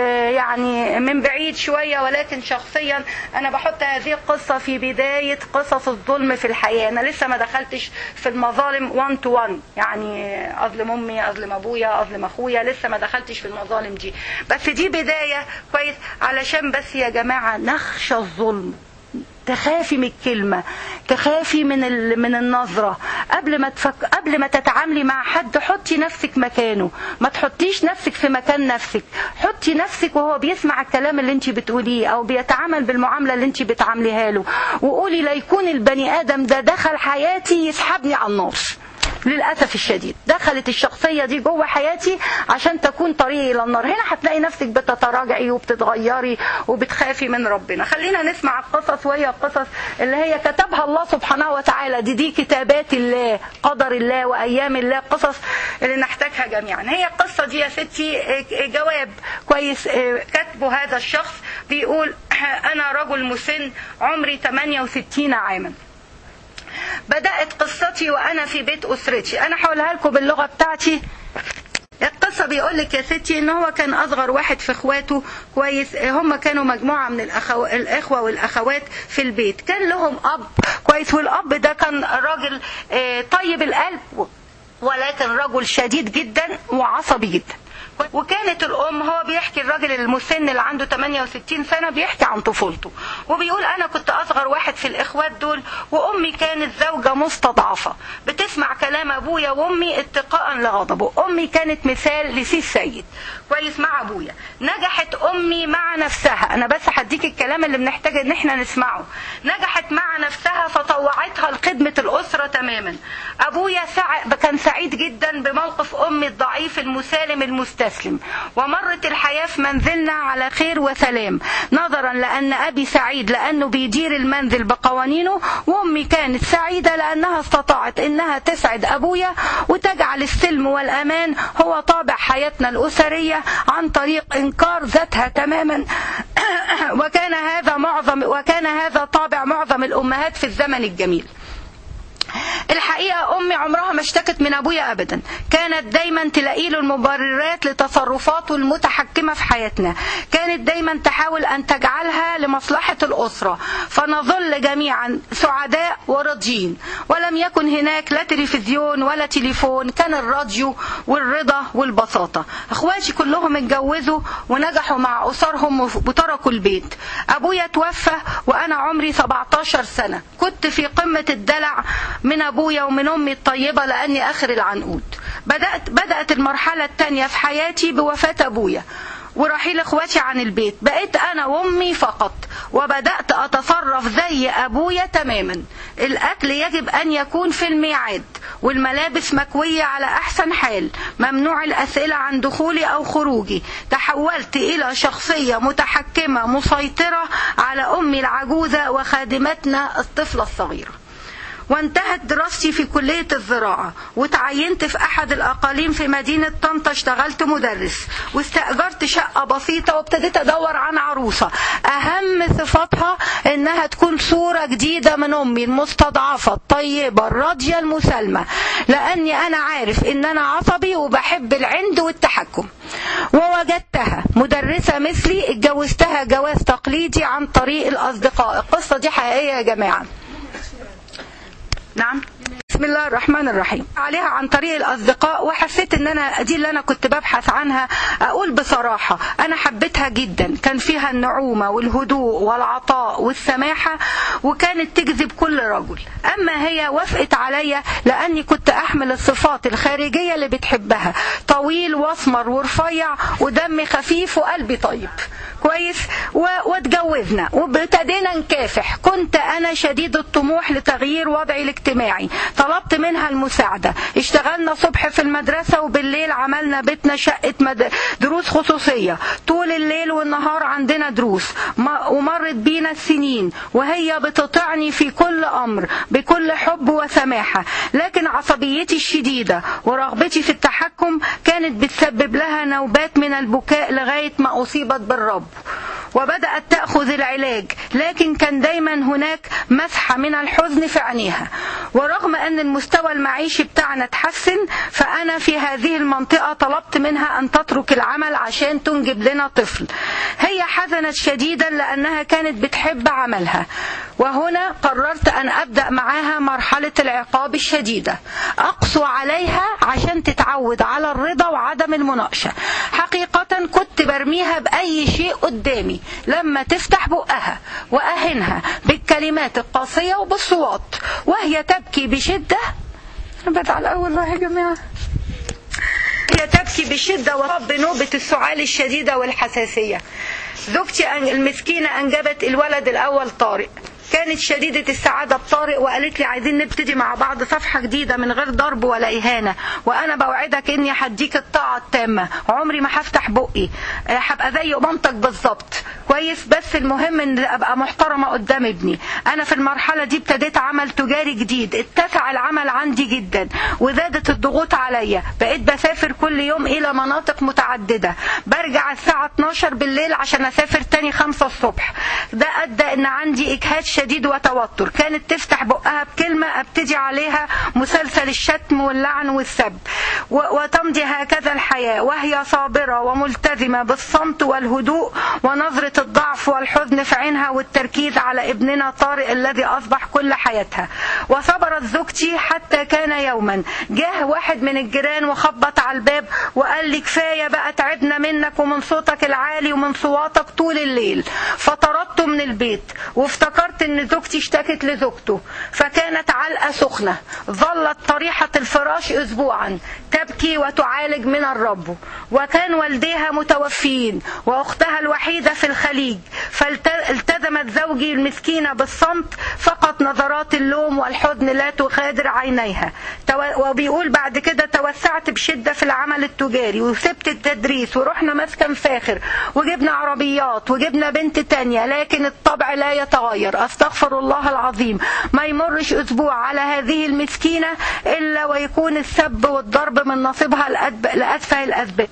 يعني من بعيد شوية، ولكن شخصيا انا بحط هذه القصة في بداية قصص الظلم في الحياة. انا لسه ما دخلتش في المظالم وان تو وان، يعني اظلم امي، اظلم ابويا، اظلم اخويا، لسه ما دخلتش في المظالم دي، بس دي بداية. كويس. علشان بس يا جماعة نخشى الظلم، تخافي من الكلمة، تخافي من من النظرة. قبل ما تفك... قبل ما تتعاملي مع حد حطي نفسك مكانه، ما تحطيش نفسك في مكان نفسك. حطي نفسك وهو بيسمع الكلام اللي انت بتقوليه او بيتعامل بالمعاملة اللي انت بتعامليها له، وقولي لا يكون البني ادم ده دخل حياتي يسحبني على النار. للأسف الشديد دخلت الشخصية دي جوه حياتي عشان تكون طريقي إلى النار. هنا هتلاقي نفسك بتتراجعي وبتتغيري وبتخافي من ربنا. خلينا نسمع القصص، وهي القصص اللي هي كتبها الله سبحانه وتعالى. دي دي كتابات الله، قدر الله وأيام الله، قصص اللي نحتاجها جميعا. هي القصة دي يا ستي جواب كويس كتبه هذا الشخص، بيقول أنا رجل مسن عمري ثمانية وستين عاما. بدأت قصتي وأنا في بيت أسرتي. أنا هقولها لكم باللغة بتاعتي. القصة بيقول لك يا ستي إن هو كان أصغر واحد في إخواته. كويس. هم كانوا مجموعة من الأخو... الإخوة والأخوات في البيت. كان لهم أب. كويس. والأب ده كان راجل طيب القلب، ولكن رجل شديد جدا وعصبي جدا. وكانت الأم، هو بيحكي الراجل المسن اللي عنده ثمانية وستين سنة بيحكي عن طفولته، وبيقول أنا كنت أصغر واحد في الإخوات دول، وأمي كانت زوجة مستضعفة بتسمع كلام أبويا وأمي اتقاء لغضبه. أمي كانت مثال لسيس سيد. كويس. مع أبويا نجحت أمي مع نفسها. أنا بس هديك الكلام اللي بنحتاج إن احنا نسمعه. نجحت مع نفسها فطوعتها لخدمة الأسرة تماما. أبويا سع... كان سعيد جدا بموقف أمي الضعيف المسالم المستسلم. أسلم. ومرت الحياة في منزلنا على خير وسلام، نظرا لأن أبي سعيد لأنه بيدير المنزل بقوانينه، وأمي كانت سعيدة لأنها استطاعت إنها تسعد أبويا وتجعل السلم والأمان هو طابع حياتنا الأسرية عن طريق إنكار ذاتها تماما. وكان هذا معظم وكان هذا طابع معظم الأمهات في الزمن الجميل. الحقيقة أمي عمرها ما اشتكت من أبويا أبدا، كانت دايما تلاقي له المبررات لتصرفاته المتحكمة في حياتنا، كانت دايما تحاول أن تجعلها لمصلحة الأسرة، فنظل جميعا سعداء وراضيين. ولم يكن هناك لا تلفزيون ولا تليفون، كان الراديو والرضا والبساطة. اخواتي كلهم اتجوزوا ونجحوا مع أسرهم وتركوا البيت. أبويا توفى وأنا عمري سبعتاشر سنة، كنت في قمة الدلع من أبويا ومن أمي الطيبة لأني آخر العنقود. بدأت, بدأت المرحلة الثانية في حياتي بوفاة أبويا ورحيل اخواتي عن البيت، بقيت انا وامي فقط، وبدأت اتصرف زي ابويا تماما. الاكل يجب ان يكون في الميعاد، والملابس مكوية على احسن حال، ممنوع الاسئلة عن دخولي او خروجي. تحولت الى شخصية متحكمة مسيطرة على امي العجوزة وخادمتنا الطفلة الصغيرة. وانتهت دراستي في كلية الزراعة، وتعينت في أحد الأقاليم في مدينة طنطا، اشتغلت مدرس، واستأجرت شقة بسيطة، وابتديت أدور عن عروسة أهم صفاتها إنها تكون صورة جديدة من أمي المستضعفة الطيبة الراضية المسالمة، لأني أنا عارف إن أنا عصبي وبحب العند والتحكم. ووجدتها مدرسة مثلي، اتجوزتها جواز تقليدي عن طريق الأصدقاء. القصة دي حقيقية يا جماعة. نعم. بسم الله الرحمن الرحيم. عليها عن طريق الأصدقاء، وحسيت ان انا دي اللي انا كنت ببحث عنها. اقول بصراحة انا حبيتها جدا، كان فيها النعومة والهدوء والعطاء والسماحة، وكانت تجذب كل رجل. اما هي وافقت عليا لاني كنت احمل الصفات الخارجية اللي بتحبها، طويل واسمر ورفيع ودمي خفيف وقلبي طيب كويس. واتجوزنا وابتدينا نكافح. كنت انا شديد الطموح لتغيير وضعي الاجتماعي، طلبت منها المساعدة. اشتغلنا صبح في المدرسة، وبالليل عملنا بيتنا شقة مد... دروس خصوصية. طول الليل والنهار عندنا دروس. ومرت بينا السنين وهي بتطعني في كل أمر بكل حب وسماحة، لكن عصبيتي الشديدة ورغبتي في التحكم كانت بتسبب لها نوبات من البكاء لغاية ما أصيبت بالرب، وبدأت تأخذ العلاج، لكن كان دايما هناك مسحة من الحزن في عينيها. ورغم أن المستوى المعيشي بتاعنا تحسن، فأنا في هذه المنطقة طلبت منها أن تترك العمل عشان تنجب لنا طفل. هي حزنت شديدا لأنها كانت بتحب عملها، وهنا قررت أن أبدأ معها مرحلة العقاب الشديدة، أقسو عليها عشان تتعود على الرضا وعدم المناقشة. حقيقة كنت برميها بأي شيء قدامي لما تفتح بقها، وأهنها بالكلمات القاسية وبالصوات، وهي تبكي بشدة. أنا بدعى الأول يا جماعة. هي تبكي بشدة وصاب بنوبة السعال الشديدة والحساسية. زوجتي المسكينة أنجبت الولد الأول طارق، كانت شديدة السعادة بطارق، وقالت لي عايزين نبتدي مع بعض صفحة جديدة من غير ضرب ولا إهانة، وأنا بوعدك إني هديك الطاعة التامة، عمري ما هفتح بقي، هبقى زي مامتك بالظبط كويس، بس المهم إن أبقى محترمة قدام ابني. أنا في المرحلة دي ابتديت عمل تجاري جديد، اتسع العمل عندي جدا وزادت الضغوط عليا، بقيت بسافر كل يوم إلى مناطق متعددة، برجع الساعة اتناشر بالليل عشان أسافر تاني خمسة الصبح. ده أدى إن عندي إجهاد شديد وتوتر. كانت تفتح بقها بكلمة ابتدي عليها مسلسل الشتم واللعن والسب، وتمضي هكذا الحياة وهي صابرة وملتزمة بالصمت والهدوء ونظرة الضعف والحزن في عينها والتركيز على ابننا طارق الذي أصبح كل حياتها. وصبرت زوجتي حتى كان يوما جاه واحد من الجيران وخبط على الباب وقال لي كفاية بقى، تعبنا منك ومن صوتك العالي ومن صواتك طول الليل. فطردته من البيت، وافتكرت ان زوجتي اشتكت لزوجته فكانت علقة سخنة، ظلت طريحة الفراش اسبوعا تبكي وتعالج من الرب، وكان والديها متوفيين واختها الوحيدة في الخليج، فالتزمت زوجي المسكينة بالصمت، فقط نظرات اللوم والحزن لا تغادر عينيها. وبيقول بعد كده توسعت بشدة في العمل التجاري وسبت التدريس ورحنا مسكن فاخر وجبنا عربيات وجبنا بنت تانية، لكن الطبع لا يتغير. استغفر الله العظيم، ما يمرش اسبوع على هذه المسكينة الا ويكون السب والضرب من نصيبها لأتفه الاسباب.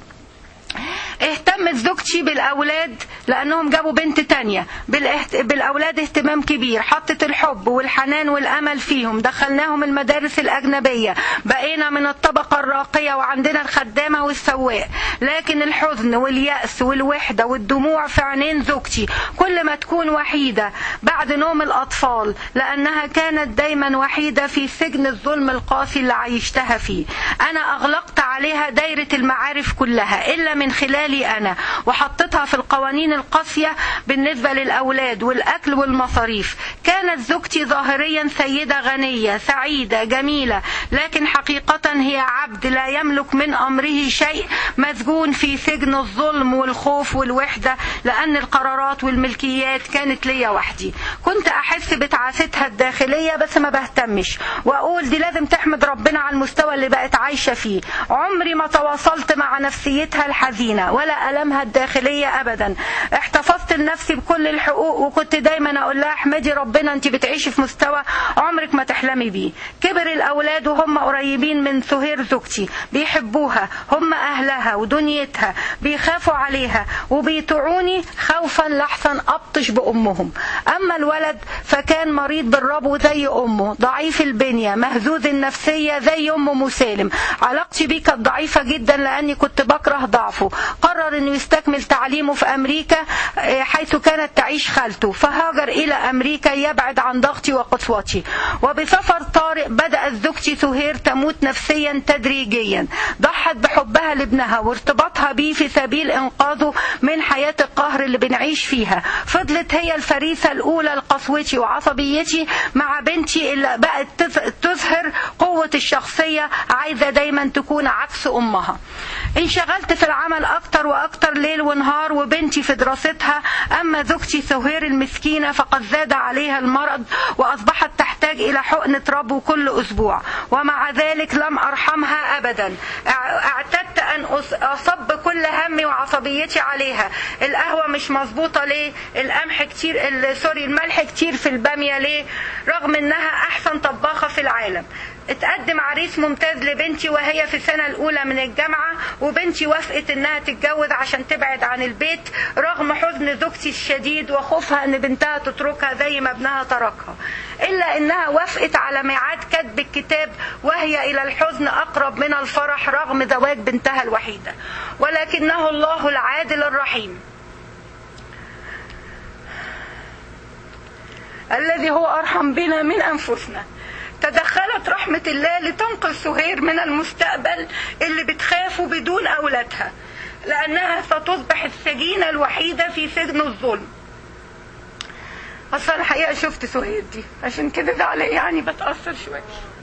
اهتمت زوجتي بالأولاد لأنهم جابوا بنت تانية، بالأولاد اهتمام كبير، حطت الحب والحنان والأمل فيهم، دخلناهم المدارس الأجنبية، بقينا من الطبقة الراقية وعندنا الخدامة والسواق، لكن الحزن واليأس والوحدة والدموع في عينين زوجتي كل ما تكون وحيدة بعد نوم الأطفال، لأنها كانت دايما وحيدة في سجن الظلم القاسي اللي عايشتها فيه. أنا أغلقت عليها دايرة المعارف كلها إلا من خلالي أنا، وحطتها في القوانين القاسية بالنسبة للأولاد والأكل والمصاريف. كانت زوجتي ظاهريا سيدة غنية سعيدة جميلة، لكن حقيقة هي عبد لا يملك من أمره شيء، مسجون في سجن الظلم والخوف والوحدة، لأن القرارات والملكيات كانت ليا وحدي. كنت أحس بتعاستها الداخلية بس ما بهتمش، وأقول دي لازم تحمد ربنا على المستوى اللي بقت عايشة فيه. عمري ما تواصلت مع نفسيتها الحزينة ولا ألمها الداخلية أبدا. احتفظت لنفسي بكل الحقوق، وكنت دايما أقول لها احمدي ربنا انت بتعيشي في مستوى عمرك ما تحلمي بيه. كبر الأولاد وهم قريبين من سهير زوجتي، بيحبوها، هم أهلها ودنيتها، بيخافوا عليها وبيطيعوني خوفا لحسن أبطش بأمهم. أما الولد فكان مريض بالربو زي أمه، ضعيف البنية، مهزوز النفسية زي أمه مسالم. علاقتي بيه كانت ضعيفة جدا لأني كنت بكره ضعفه. قرر أنه يستكمل تعليمه في أمريكا حيث كانت تعيش خالته، فهاجر إلى أمريكا يبعد عن ضغطي وقسوتي. وبسفر طارئ بدأت زوجتي سهير تموت نفسيا تدريجيا. ضحت بحبها لابنها وارتباطها بيه في سبيل إنقاذه من حياة القهر اللي بنعيش فيها. فضلت هي الفريسة الأولى لقسوتي وعصبيتي مع بنتي اللي بقت تظهر قوة الشخصية، عايزة دايما تكون عكس أمها. انشغلت في العمل أكتر وأكتر ليل ونهار، وبنتي في دراستها. أما زوجتي سهير المسكينة فقد زاد عليها المرض وأصبحت تحتاج إلى حقنة ربو كل أسبوع، ومع ذلك لم أرحمها أبدا. اعتدت أن أصب كل همي وعصبيتي عليها. القهوة مش مظبوطة ليه؟ القمح كتير، سوري الملح كتير في البامية ليه؟ رغم أنها أحسن طباخة في العالم. اتقدم عريس ممتاز لبنتي وهي في السنة الأولى من الجامعة، وبنتي وافقت انها تتجوز عشان تبعد عن البيت رغم حزن زوجتي الشديد وخوفها ان بنتها تتركها زي ما ابنها تركها، إلا انها وافقت على ميعاد كتب الكتاب وهي إلى الحزن أقرب من الفرح رغم زواج بنتها الوحيدة. ولكنه الله العادل الرحيم الذي هو أرحم بنا من أنفسنا تدخلت رحمة الله لتنقذ سهير من المستقبل اللي بتخافه بدون أولادها، لأنها ستصبح السجينة الوحيدة في سجن الظلم. أصلا الحقيقة شفت سهير دي عشان كده ده علي يعني بتأثر شوية.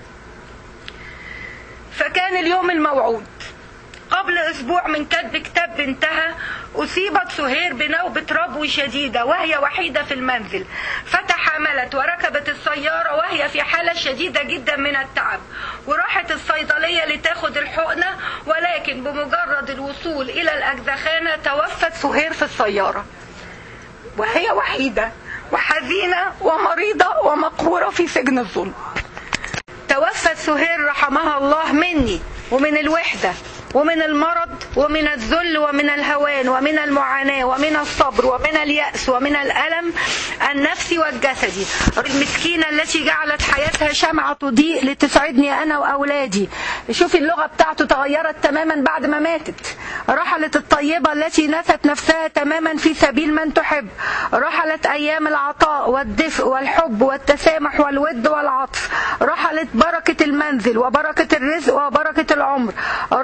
فكان اليوم الموعود قبل أسبوع من كتب كتاب بنتها أصيبت سهير بنوبة ربو شديدة وهي وحيدة في المنزل، فتحملت وركبت السيارة وهي في حالة شديدة جدا من التعب، وراحت الصيدلية لتاخد الحقنة، ولكن بمجرد الوصول إلى الأجزخانة توفت سهير في السيارة وهي وحيدة وحزينة ومريضة ومقهورة في سجن الظلم. توفت سهير رحمها الله مني ومن الوحدة ومن المرض ومن الذل ومن الهوان ومن المعاناة ومن الصبر ومن اليأس ومن الألم النفسي والجسدي. المسكينة التي جعلت حياتها شمعة تضيء لتسعدني أنا وأولادي. شوفي اللغة بتاعته تغيرت تماما بعد ما ماتت. رحلت الطيبة التي نست نفسها تماما في سبيل من تحب. رحلت أيام العطاء والدفء والحب والتسامح والود والعطف. رحلت بركة المنزل وبركة الرزق وبركة العمر. رحلت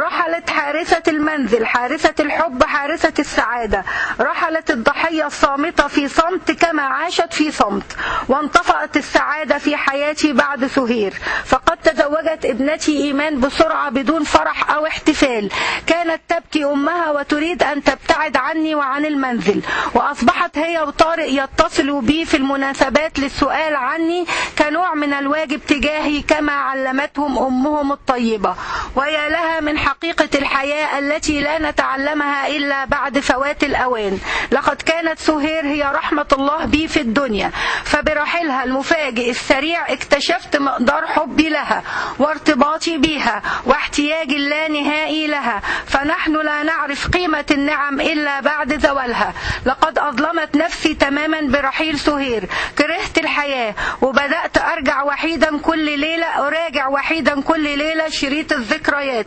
كانت حارسة المنزل، حارسة الحب، حارسة السعادة. رحلت الضحية الصامتة في صمت كما عاشت في صمت، وانطفأت السعادة في حياتي بعد سهير. فقد تزوجت ابنتي إيمان بسرعة بدون فرح أو احتفال. كانت تبكي أمها وتريد أن تبتعد عني وعن المنزل، وأصبحت هي وطارق يتصلوا بي في المناسبات للسؤال عني كنوع من الواجب تجاهي كما علمتهم أمهم الطيبة. ويا لها من حقيقة الحياة التي لا نتعلمها إلا بعد فوات الأوان. لقد كانت سهير هي رحمة الله بي في الدنيا، فبرحلها المفاجئ السريع اكتشفت مقدار حبي لها وارتباطي بها واحتياجي اللانهائي لها، فنحن لا نعرف قيمة النعم إلا بعد زوالها. لقد أظلمت نفسي تماما برحيل سهير. كرهت الحياة وبدأت أرجع وحيدا كل ليلة أراجع وحيدا كل ليلة شريط الذكريات،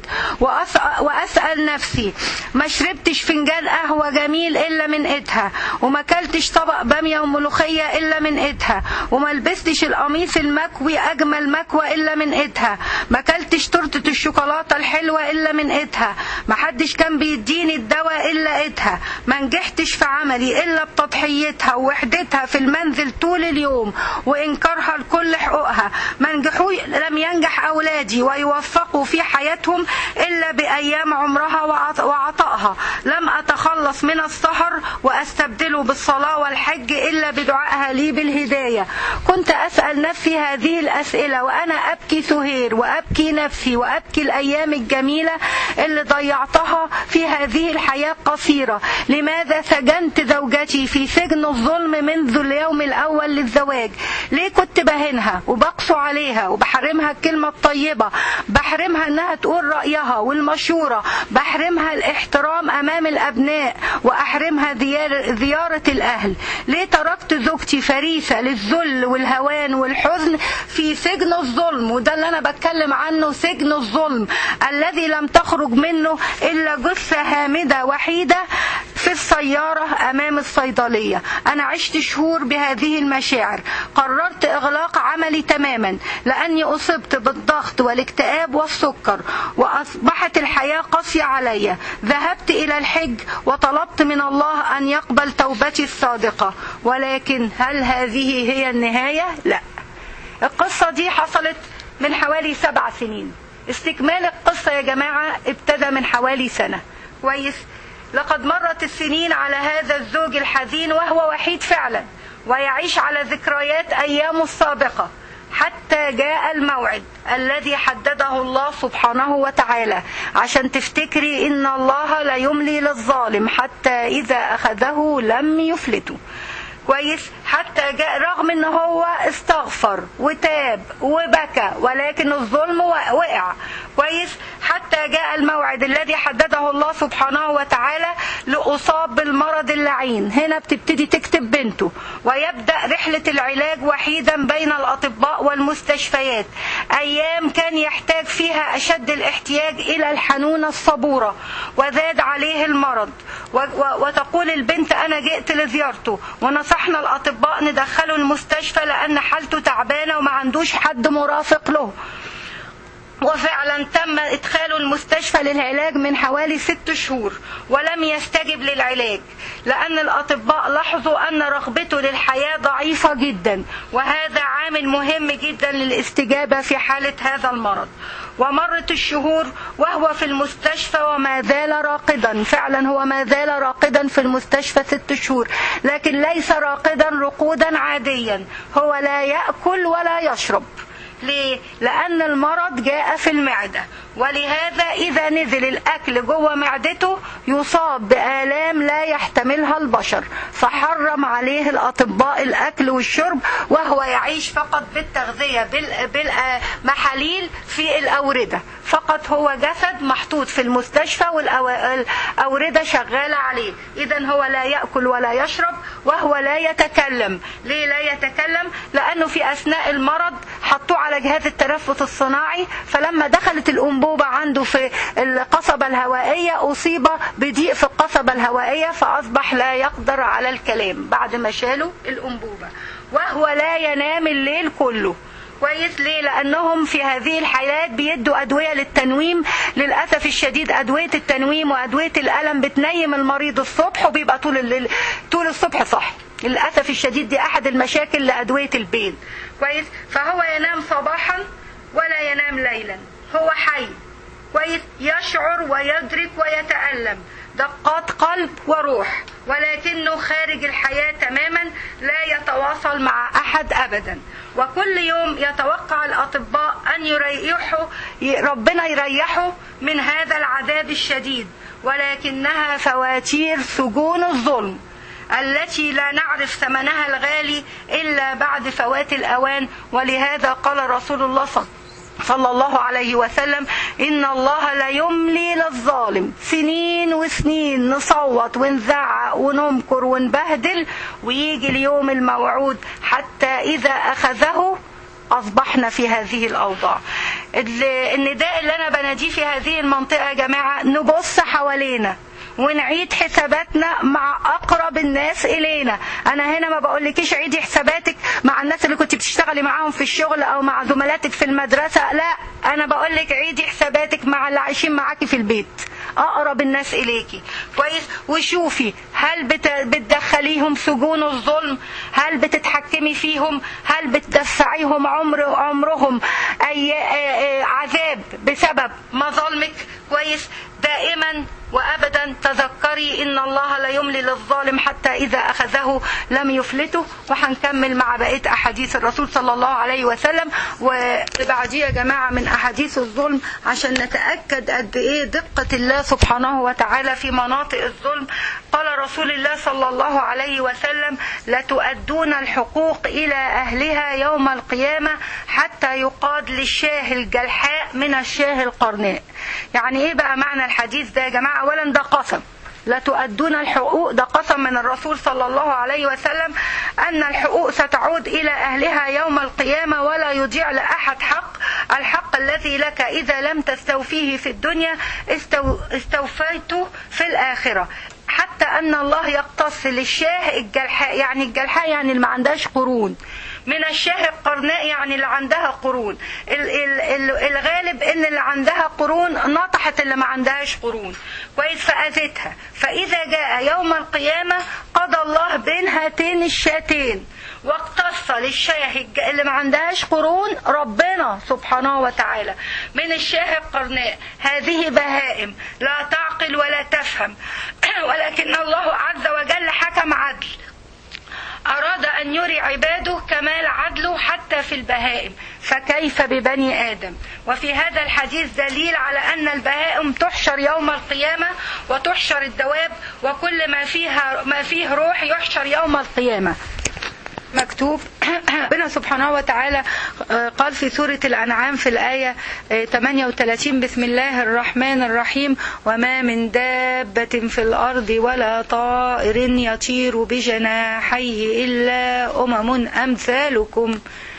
وأسأل نفسي ما شربتش فنجان قهوة جميل إلا من إيدها، وما كلتش طبق بامية وملوخية إلا من إيدها، وما لبستش القميص المكوي أجمل مكوى إلا من إيدها، ما كلتش تورتة الشوكولاتة الحلوة إلا من إيدها، ما حدش كان بيديني الدواء إلا إيدها، ما نجحتش في عملي إلا بتضحيتها ووحدتها في المنزل طول اليوم وإنكارها لكل حقوقها، ما نجحوا لم ينجح أولادي ويوفقوا في حياتهم إلا بأيام عمرها وعطائها، لم أتخلص من السهر وأستبدله بالصلاة والحج إلا بدعائها لي بالهداية. كنت أسأل نفسي هذه الأسئلة وأنا أبكي سهير وأبكي نفسي وأبكي الأيام الجميلة اللي ضيعتها في هذه الحياة القصيرة. لماذا سجنت زوجتي في سجن الظلم منذ اليوم الأول للزواج؟ ليه كنت بهنها وبقسو عليها وبحرمها الكلمة الطيبة، بحرمها أنها تقول رأيها والمشورة، بحرمها الاحترام أمام الأبناء، وأحرمها زيارة الأهل؟ ليه تركت زوجتي فريسة للذل والهوان والحزن في سجن الظلم؟ وده اللي أنا بتكلم عنه، سجن الظلم الذي لم تخرج منه إلا جثة هامدة وحيدة في السيارة أمام الصيدلية. أنا عشت شهور بهذه المشاعر. قررت إغلاق عملي تماما لأني أصبت بالضغط والاكتئاب والسكر، وأصبحت الحياة قاسية علي. ذهبت إلى الحج وطلبت من الله أن يقبل توبتي الصادقة، ولكن هل هذه هي النهاية؟ لا. القصة دي حصلت من حوالي سبع سنين. استكمال القصة يا جماعة ابتدى من حوالي سنة. كويس؟ لقد مرت السنين على هذا الزوج الحزين وهو وحيد فعلا، ويعيش على ذكريات أيامه السابقة، حتى جاء الموعد الذي حدده الله سبحانه وتعالى. عشان تفتكري إن الله لا يملي للظالم حتى إذا أخذه لم يفلته. كويس؟ حتى جاء رغم ان هو استغفر وتاب وبكى، ولكن الظلم وقع. كويس؟ حتى جاء الموعد الذي حدده الله سبحانه وتعالى لأصاب بالمرض اللعين. هنا بتبتدي تكتب بنته، ويبدأ رحلة العلاج وحيدا بين الأطباء والمستشفيات. أيام كان يحتاج فيها أشد الاحتياج إلى الحنونة الصبورة، وزاد عليه المرض. وتقول البنت أنا جئت لزيارته، ونصحنا الأطباء ندخله المستشفى لأن حالته تعبانة وما عندوش حد مرافق له. وفعلا تم إدخاله المستشفى للعلاج من حوالي ست شهور، ولم يستجب للعلاج لأن الأطباء لاحظوا أن رغبته للحياة ضعيفة جدا، وهذا عامل مهم جدا للاستجابة في حالة هذا المرض. ومرت الشهور وهو في المستشفى وما زال راقدا. فعلا هو ما زال راقدا في المستشفى ست شهور، لكن ليس راقدا رقودا عاديا. هو لا يأكل ولا يشرب. ليه؟ لأن المرض جاء في المعدة، ولهذا إذا نزل الأكل جوه معدته يصاب بآلام لا يحتملها البشر، فحرم عليه الأطباء الأكل والشرب، وهو يعيش فقط بالتغذية بالمحاليل في الأوردة فقط. هو جسد محطوط في المستشفى والأوردة شغالة عليه. إذن هو لا يأكل ولا يشرب، وهو لا يتكلم. ليه لا يتكلم؟ لأنه في أثناء المرض حطوه على جهاز التنفس الصناعي، فلما دخلت الأنبوبة عنده في القصبة الهوائية أصيب بضيق في القصبة الهوائية، فأصبح لا يقدر على الكلام بعد ما شالوا الأنبوبة. وهو لا ينام الليل كله. كويس. ليه؟ لانهم في هذه الحالات بيدوا ادويه للتنويم. للاسف الشديد ادويه التنويم وادويه الالم بتنيم المريض الصبح وبيبقى طول الليل طول الصبح صح. للاسف الشديد دي احد المشاكل لادويه البين. كويس. فهو ينام صباحا ولا ينام ليلا، هو حي كويس، يشعر ويدرك ويتألم دقات قلب وروح، ولكنه خارج الحياة تماما، لا يتواصل مع أحد أبدا. وكل يوم يتوقع الأطباء أن يريحوا ربنا يريحوا من هذا العذاب الشديد، ولكنها فواتير سجون الظلم التي لا نعرف ثمنها الغالي إلا بعد فوات الأوان. ولهذا قال رسول الله صلى الله عليه وسلم: إن الله لا يملي للظالم سنين وسنين، نصوت ونزعق ونمكر ونبهدل، ويجي اليوم الموعود حتى إذا أخذه أصبحنا في هذه الأوضاع. النداء اللي أنا بناديه في هذه المنطقة يا جماعة، نبص حوالينا ونعيد حساباتنا مع أقرب الناس إلينا. أنا هنا ما بقولكيش عيدي حساباتك مع الناس اللي كنت بتشتغلي معاهم في الشغل أو مع زملاتك في المدرسة، لا، أنا بقولك عيدي حساباتك مع اللي عايشين معاكي في البيت، أقرب الناس إليكي. كويس. وشوفي هل بتدخليهم سجون الظلم، هل بتتحكمي فيهم، هل بتدفعيهم عمر عمرهم أي عذاب بسبب مظالمك. كويس. دائما وأبدا تذكري إن الله لا يملي للظالم حتى إذا أخذه لم يفلته. وهنكمل مع بقية أحاديث الرسول صلى الله عليه وسلم وبعديه يا جماعة من أحاديث الظلم عشان نتأكد قد إيه دقة الله سبحانه وتعالى في مناطق الظلم. قال رسول الله صلى الله عليه وسلم: لتؤدون الحقوق إلى أهلها يوم القيامة حتى يقاد للشاه الجلحاء من الشاه القرناء. يعني إيه بقى معنى الحديث ده يا جماعة؟ أولا ده قسم، لا تؤدون الحقوق، ده قسم من الرسول صلى الله عليه وسلم أن الحقوق ستعود إلى أهلها يوم القيامة ولا يضيع لأحد حق. الحق الذي لك إذا لم تستوفيه في الدنيا استو... استوفيته في الآخرة. حتى أن الله يقتص للشاه الجلحاء، يعني الجلحاء يعني اللي ما عندهاش قرون، من الشاه القرناء يعني اللي عندها قرون. الغالب ان اللي عندها قرون نطحت اللي ما عندهاش قرون. كويس. فأذتها، فإذا جاء يوم القيامة قضى الله بين هاتين الشاتين واقتص للشاه اللي ما عندهاش قرون ربنا سبحانه وتعالى من الشاه القرناء. هذه بهائم لا تعقل ولا تفهم، ولكن الله عز وجل حكم عدل، أراد أن يري عباده كمال عدله حتى في البهائم، فكيف ببني آدم؟ وفي هذا الحديث دليل على أن البهائم تحشر يوم القيامة، وتحشر الدواب وكل ما فيها ما فيه روح يحشر يوم القيامة. مكتوب ربنا سبحانه وتعالى قال في سورة الأنعام في الآية ثمانية وثلاثين: بسم الله الرحمن الرحيم: وما من دابة في الأرض ولا طائر يطير بجناحيه إلا أمم أمثالكم.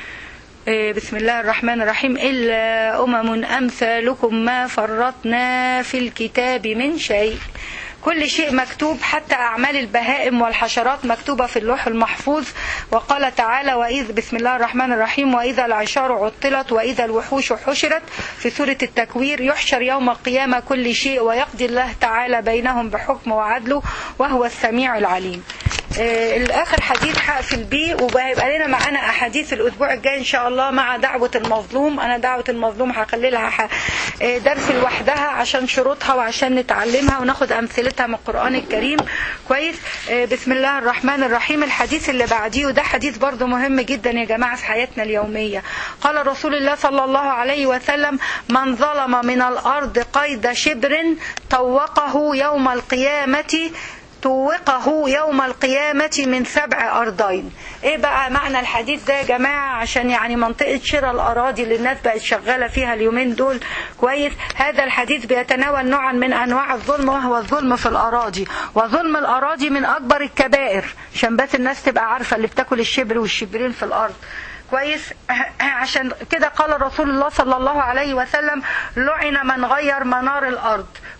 بسم الله الرحمن الرحيم: إلا أمم أمثالكم ما فرطنا في الكتاب من شيء. كل شيء مكتوب، حتى أعمال البهائم والحشرات مكتوبة في اللوح المحفوظ. وقال تعالى: وإذ بسم الله الرحمن الرحيم: وإذا العشار عطلت وإذا الوحوش حشرت. في سورة التكوير: يحشر يوم القيامة كل شيء ويقضي الله تعالى بينهم بحكم وعدله وهو السميع العليم. آه الآخر حديث هقفل بيه، وهيبقى لنا معانا أحاديث الأسبوع الجاي إن شاء الله مع دعوة المظلوم. أنا دعوة المظلوم هخلي لها درس لوحدها عشان شروطها وعشان نتعلمها وناخد أمثلتها من القرآن الكريم. كويس. آه بسم الله الرحمن الرحيم. الحديث اللي بعديه وده حديث برضو مهم جدا يا جماعة في حياتنا اليومية. قال رسول الله صلى الله عليه وسلم: من ظلم من الأرض قيد شبر طوقه يوم القيامة توقه يوم القيامة من سبع أرضين. ايه بقى معنى الحديث ده يا جماعة؟ عشان يعني منطقة شراء الأراضي اللي الناس بقت شغالة فيها اليومين دول. كويس. هذا الحديث بيتناول نوعا من أنواع الظلم، وهو الظلم في الأراضي. وظلم الأراضي من أكبر الكبائر، عشان بس الناس تبقى عارفة اللي بتاكل الشبر والشبرين في الأرض. كويس. عشان كده قال رسول الله صلى الله عليه وسلم: لعن من غير منار الأرض.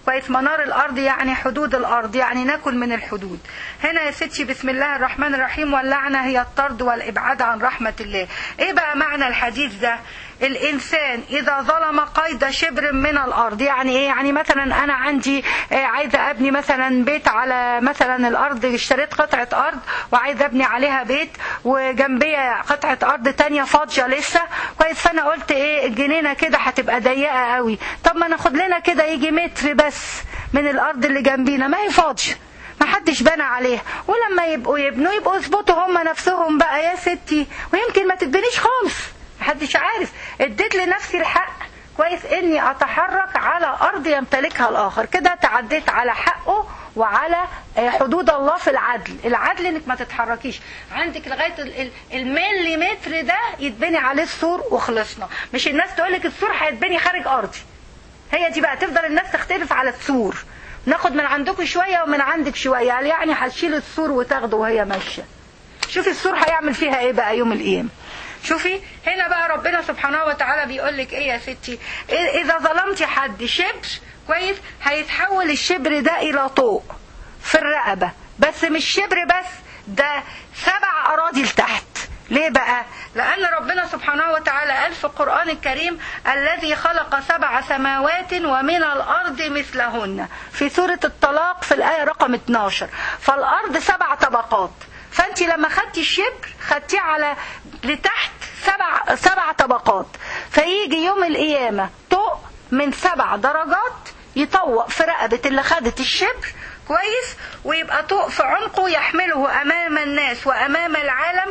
كويس. منار الارض يعني حدود الارض، يعني ناكل من الحدود. هنا يا ستي بسم الله الرحمن الرحيم، واللعنة هي الطرد والابعاد عن رحمة الله. ايه بقى معنى الحديث ده؟ الانسان اذا ظلم قيد شبر من الارض، يعني ايه؟ يعني مثلا انا عندي عايزه ابني مثلا بيت على مثلا الارض، اشتريت قطعه ارض وعايزه ابني عليها بيت، وجنبيه قطعه ارض تانية فاضيه لسه، كويس. فانا قلت ايه، الجنينه كده هتبقى ضيقه قوي، طب ما ناخد لنا كده يجي متر بس من الارض اللي جنبينا، ما هي فاضيه ما حدش بنى عليها، ولما يبقوا يبنوا يبقوا يظبطوا هم نفسهم بقى يا ستي، ويمكن ما تتبنيش خالص، محدش عارف. اديت لنفسي الحق كويس اني اتحرك على ارض يمتلكها الاخر، كده تعديت على حقه وعلى حدود الله في العدل. العدل انك ما تتحركيش، عندك لغايه المليمتر ده يتبني عليه السور وخلصنا. مش الناس تقولك السور هيتبني خارج ارضي، هي دي بقى تفضل الناس تختلف على السور، ناخد من عندكم شويه ومن عندك شويه، يعني هتشيل السور وتاخده وهي ماشيه. شوفي السور هيعمل فيها ايه بقى يوم القيامه. شوفي هنا بقى ربنا سبحانه وتعالى بيقول لك ايه يا ستي، اذا ظلمتي حد شبر كويس هيتحول الشبر ده الى طوق في الرقبه، بس مش شبر بس، ده سبع اراضي لتحت. ليه بقى؟ لأن ربنا سبحانه وتعالى قال في القرآن الكريم الذي خلق سبع سماوات ومن الأرض مثلهن في سورة الطلاق في الآية رقم اتناشر. فالأرض سبع طبقات، فأنت لما خدتي الشبر خدتيه على لتحت سبع سبع طبقات، فيجي يوم القيامة طوق من سبع درجات يطوق في رقبة اللي خدت الشبر كويس، ويبقى طوق في عنقه يحمله أمام الناس وأمام العالم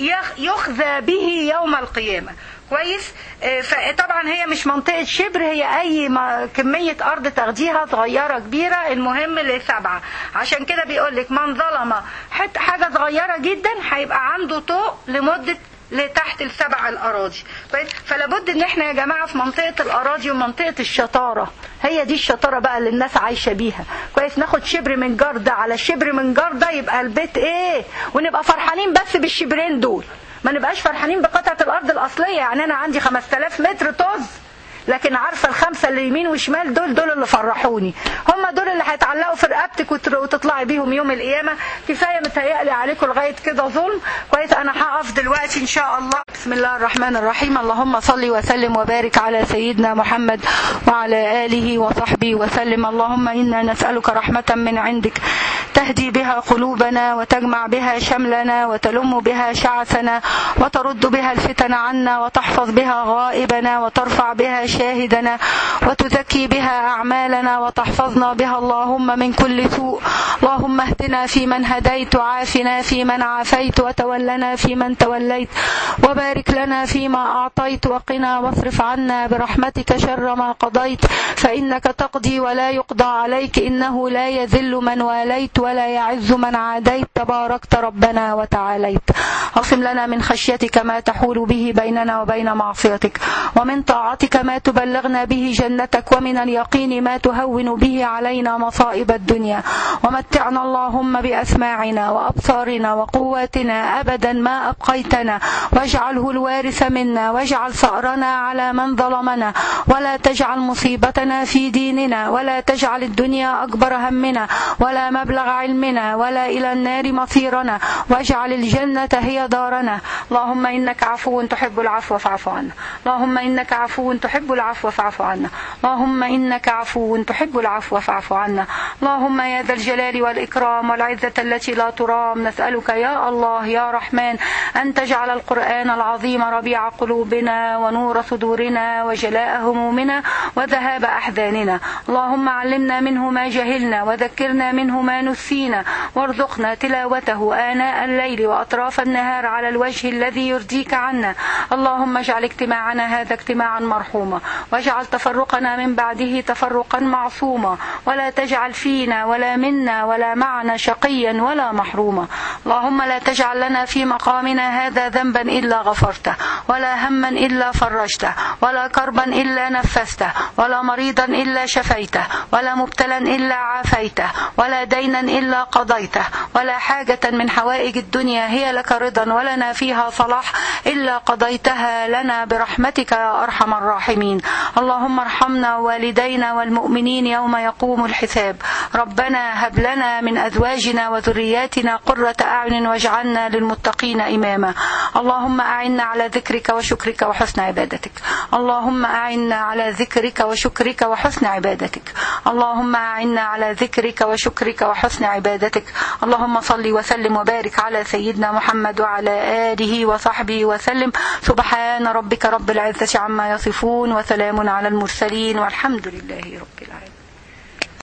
يخزى به يوم القيامة كويس. فطبعا هي مش منطقة شبر، هي أي كمية أرض تاخديها صغيرة كبيرة، المهم لسبعة. عشان كده بيقولك من ظلم حاجة صغيرة جدا هيبقى عنده طوق لمدة لتحت السبع الأراضي. فلابد ان احنا يا جماعة في منطقة الأراضي ومنطقة الشطارة، هي دي الشطارة بقى اللي الناس عايشة بيها كويس. ناخد شبر من جردة على شبر من جردة يبقى البيت ايه، ونبقى فرحانين بس بالشبرين دول، ما نبقاش فرحانين بقطعة الأرض الأصلية. يعني أنا عندي خمسة آلاف متر طز، لكن عارفة الخمسة اللي يمين وشمال دول دول اللي فرحوني، هم دول اللي هيتعلقوا في رقبتك وتطلعي بيهم يوم القيامة. كفاية متهيألي عليكم لغاية كده ظلم كويس. أنا هقف دلوقتي إن شاء الله. بسم الله الرحمن الرحيم، اللهم صل وسلم وبارك على سيدنا محمد وعلى آله وصحبه وسلم. اللهم إنا نسألك رحمة من عندك تهدي بها قلوبنا وتجمع بها شملنا وتلم بها شعثنا وترد بها الفتن عنا وتحفظ بها غائبنا وترفع بها شاهدنا وتزكي بها أعمالنا وتحفظنا بها اللهم من كل سوء. اللهم اهدنا فيمن هديت وعافنا فيمن عافيت وتولنا فيمن توليت وبارك لنا فيما أعطيت وقنا واصرف عنا برحمتك شر ما قضيت، فإنك تقضي ولا يقضى عليك، إنه لا يذل من واليت ولا يعز من عاديت، تباركت ربنا وتعاليت. اقسم لنا من خشيتك ما تحول به بيننا وبين معصيتك، ومن طاعتك ما تبلغنا به جنتك، ومن اليقين ما تهون به علينا مصائب الدنيا، ومتعنا اللهم بأسماعنا وأبصارنا وقواتنا أبدا ما أبقيتنا، واجعله الوارث منا، واجعل ثأرنا على من ظلمنا، ولا تجعل مصيبتنا في ديننا، ولا تجعل الدنيا أكبر همنا ولا مبلغ علمنا ولا إلى النار مصيرنا، واجعل الجنة هي دارنا. اللهم إنك عفو تحب العفو فاعف عنا، اللهم إنك عفو تحب العفو فاعف عنا، اللهم إنك عفو تحب العفو فاعف عنا. اللهم يا ذا الجلال والإكرام والعزة التي لا ترام، نسألك يا الله يا رحمن أن تجعل القرآن العظيم ربيع قلوبنا ونور صدورنا وجلاء همومنا وذهاب أحزاننا. اللهم علمنا منه ما جهلنا وذكرنا منه ما نسينا، وارزقنا تلاوته آناء الليل وأطراف النهار على الوجه الذي يرضيك عنا. اللهم اجعل اجتماعنا هذا اجتماعا مرحوما، واجعل تفرقنا من بعده تفرقا معصوما، ولا تجعل فينا ولا منا ولا معنا شقيا ولا محروما. اللهم لا تجعل لنا في مقامنا هذا ذنبا إلا غفرته، ولا هما إلا فرجته، ولا كربا إلا نفسته، ولا مريضا إلا شفيته، ولا مبتلا إلا عافيته، ولا دينا إلا قضيته، ولا حاجة من حوائج الدنيا هي لك رضا ولنا فيها صلاح إلا قضيتها لنا برحمتك يا أرحم الراحمين. اللهم ارحمنا والدينا والمؤمنين يوم يقوم الحساب. ربنا هب لنا من أزواجنا وذرياتنا قرة أعين واجعلنا للمتقين إماما. اللهم أعنا على ذكرك وشكرك وحسن عبادتك. اللهم أعنا على ذكرك وشكرك وحسن عبادتك. اللهم أعنا على ذكرك وشكرك وحسن عبادتك. اللهم صل وسلم وبارك على سيدنا محمد وعلى آله وصحبه وسلم. سبحان ربك رب العزة عما يصفون وسلام على المرسلين والحمد لله رب العالمين.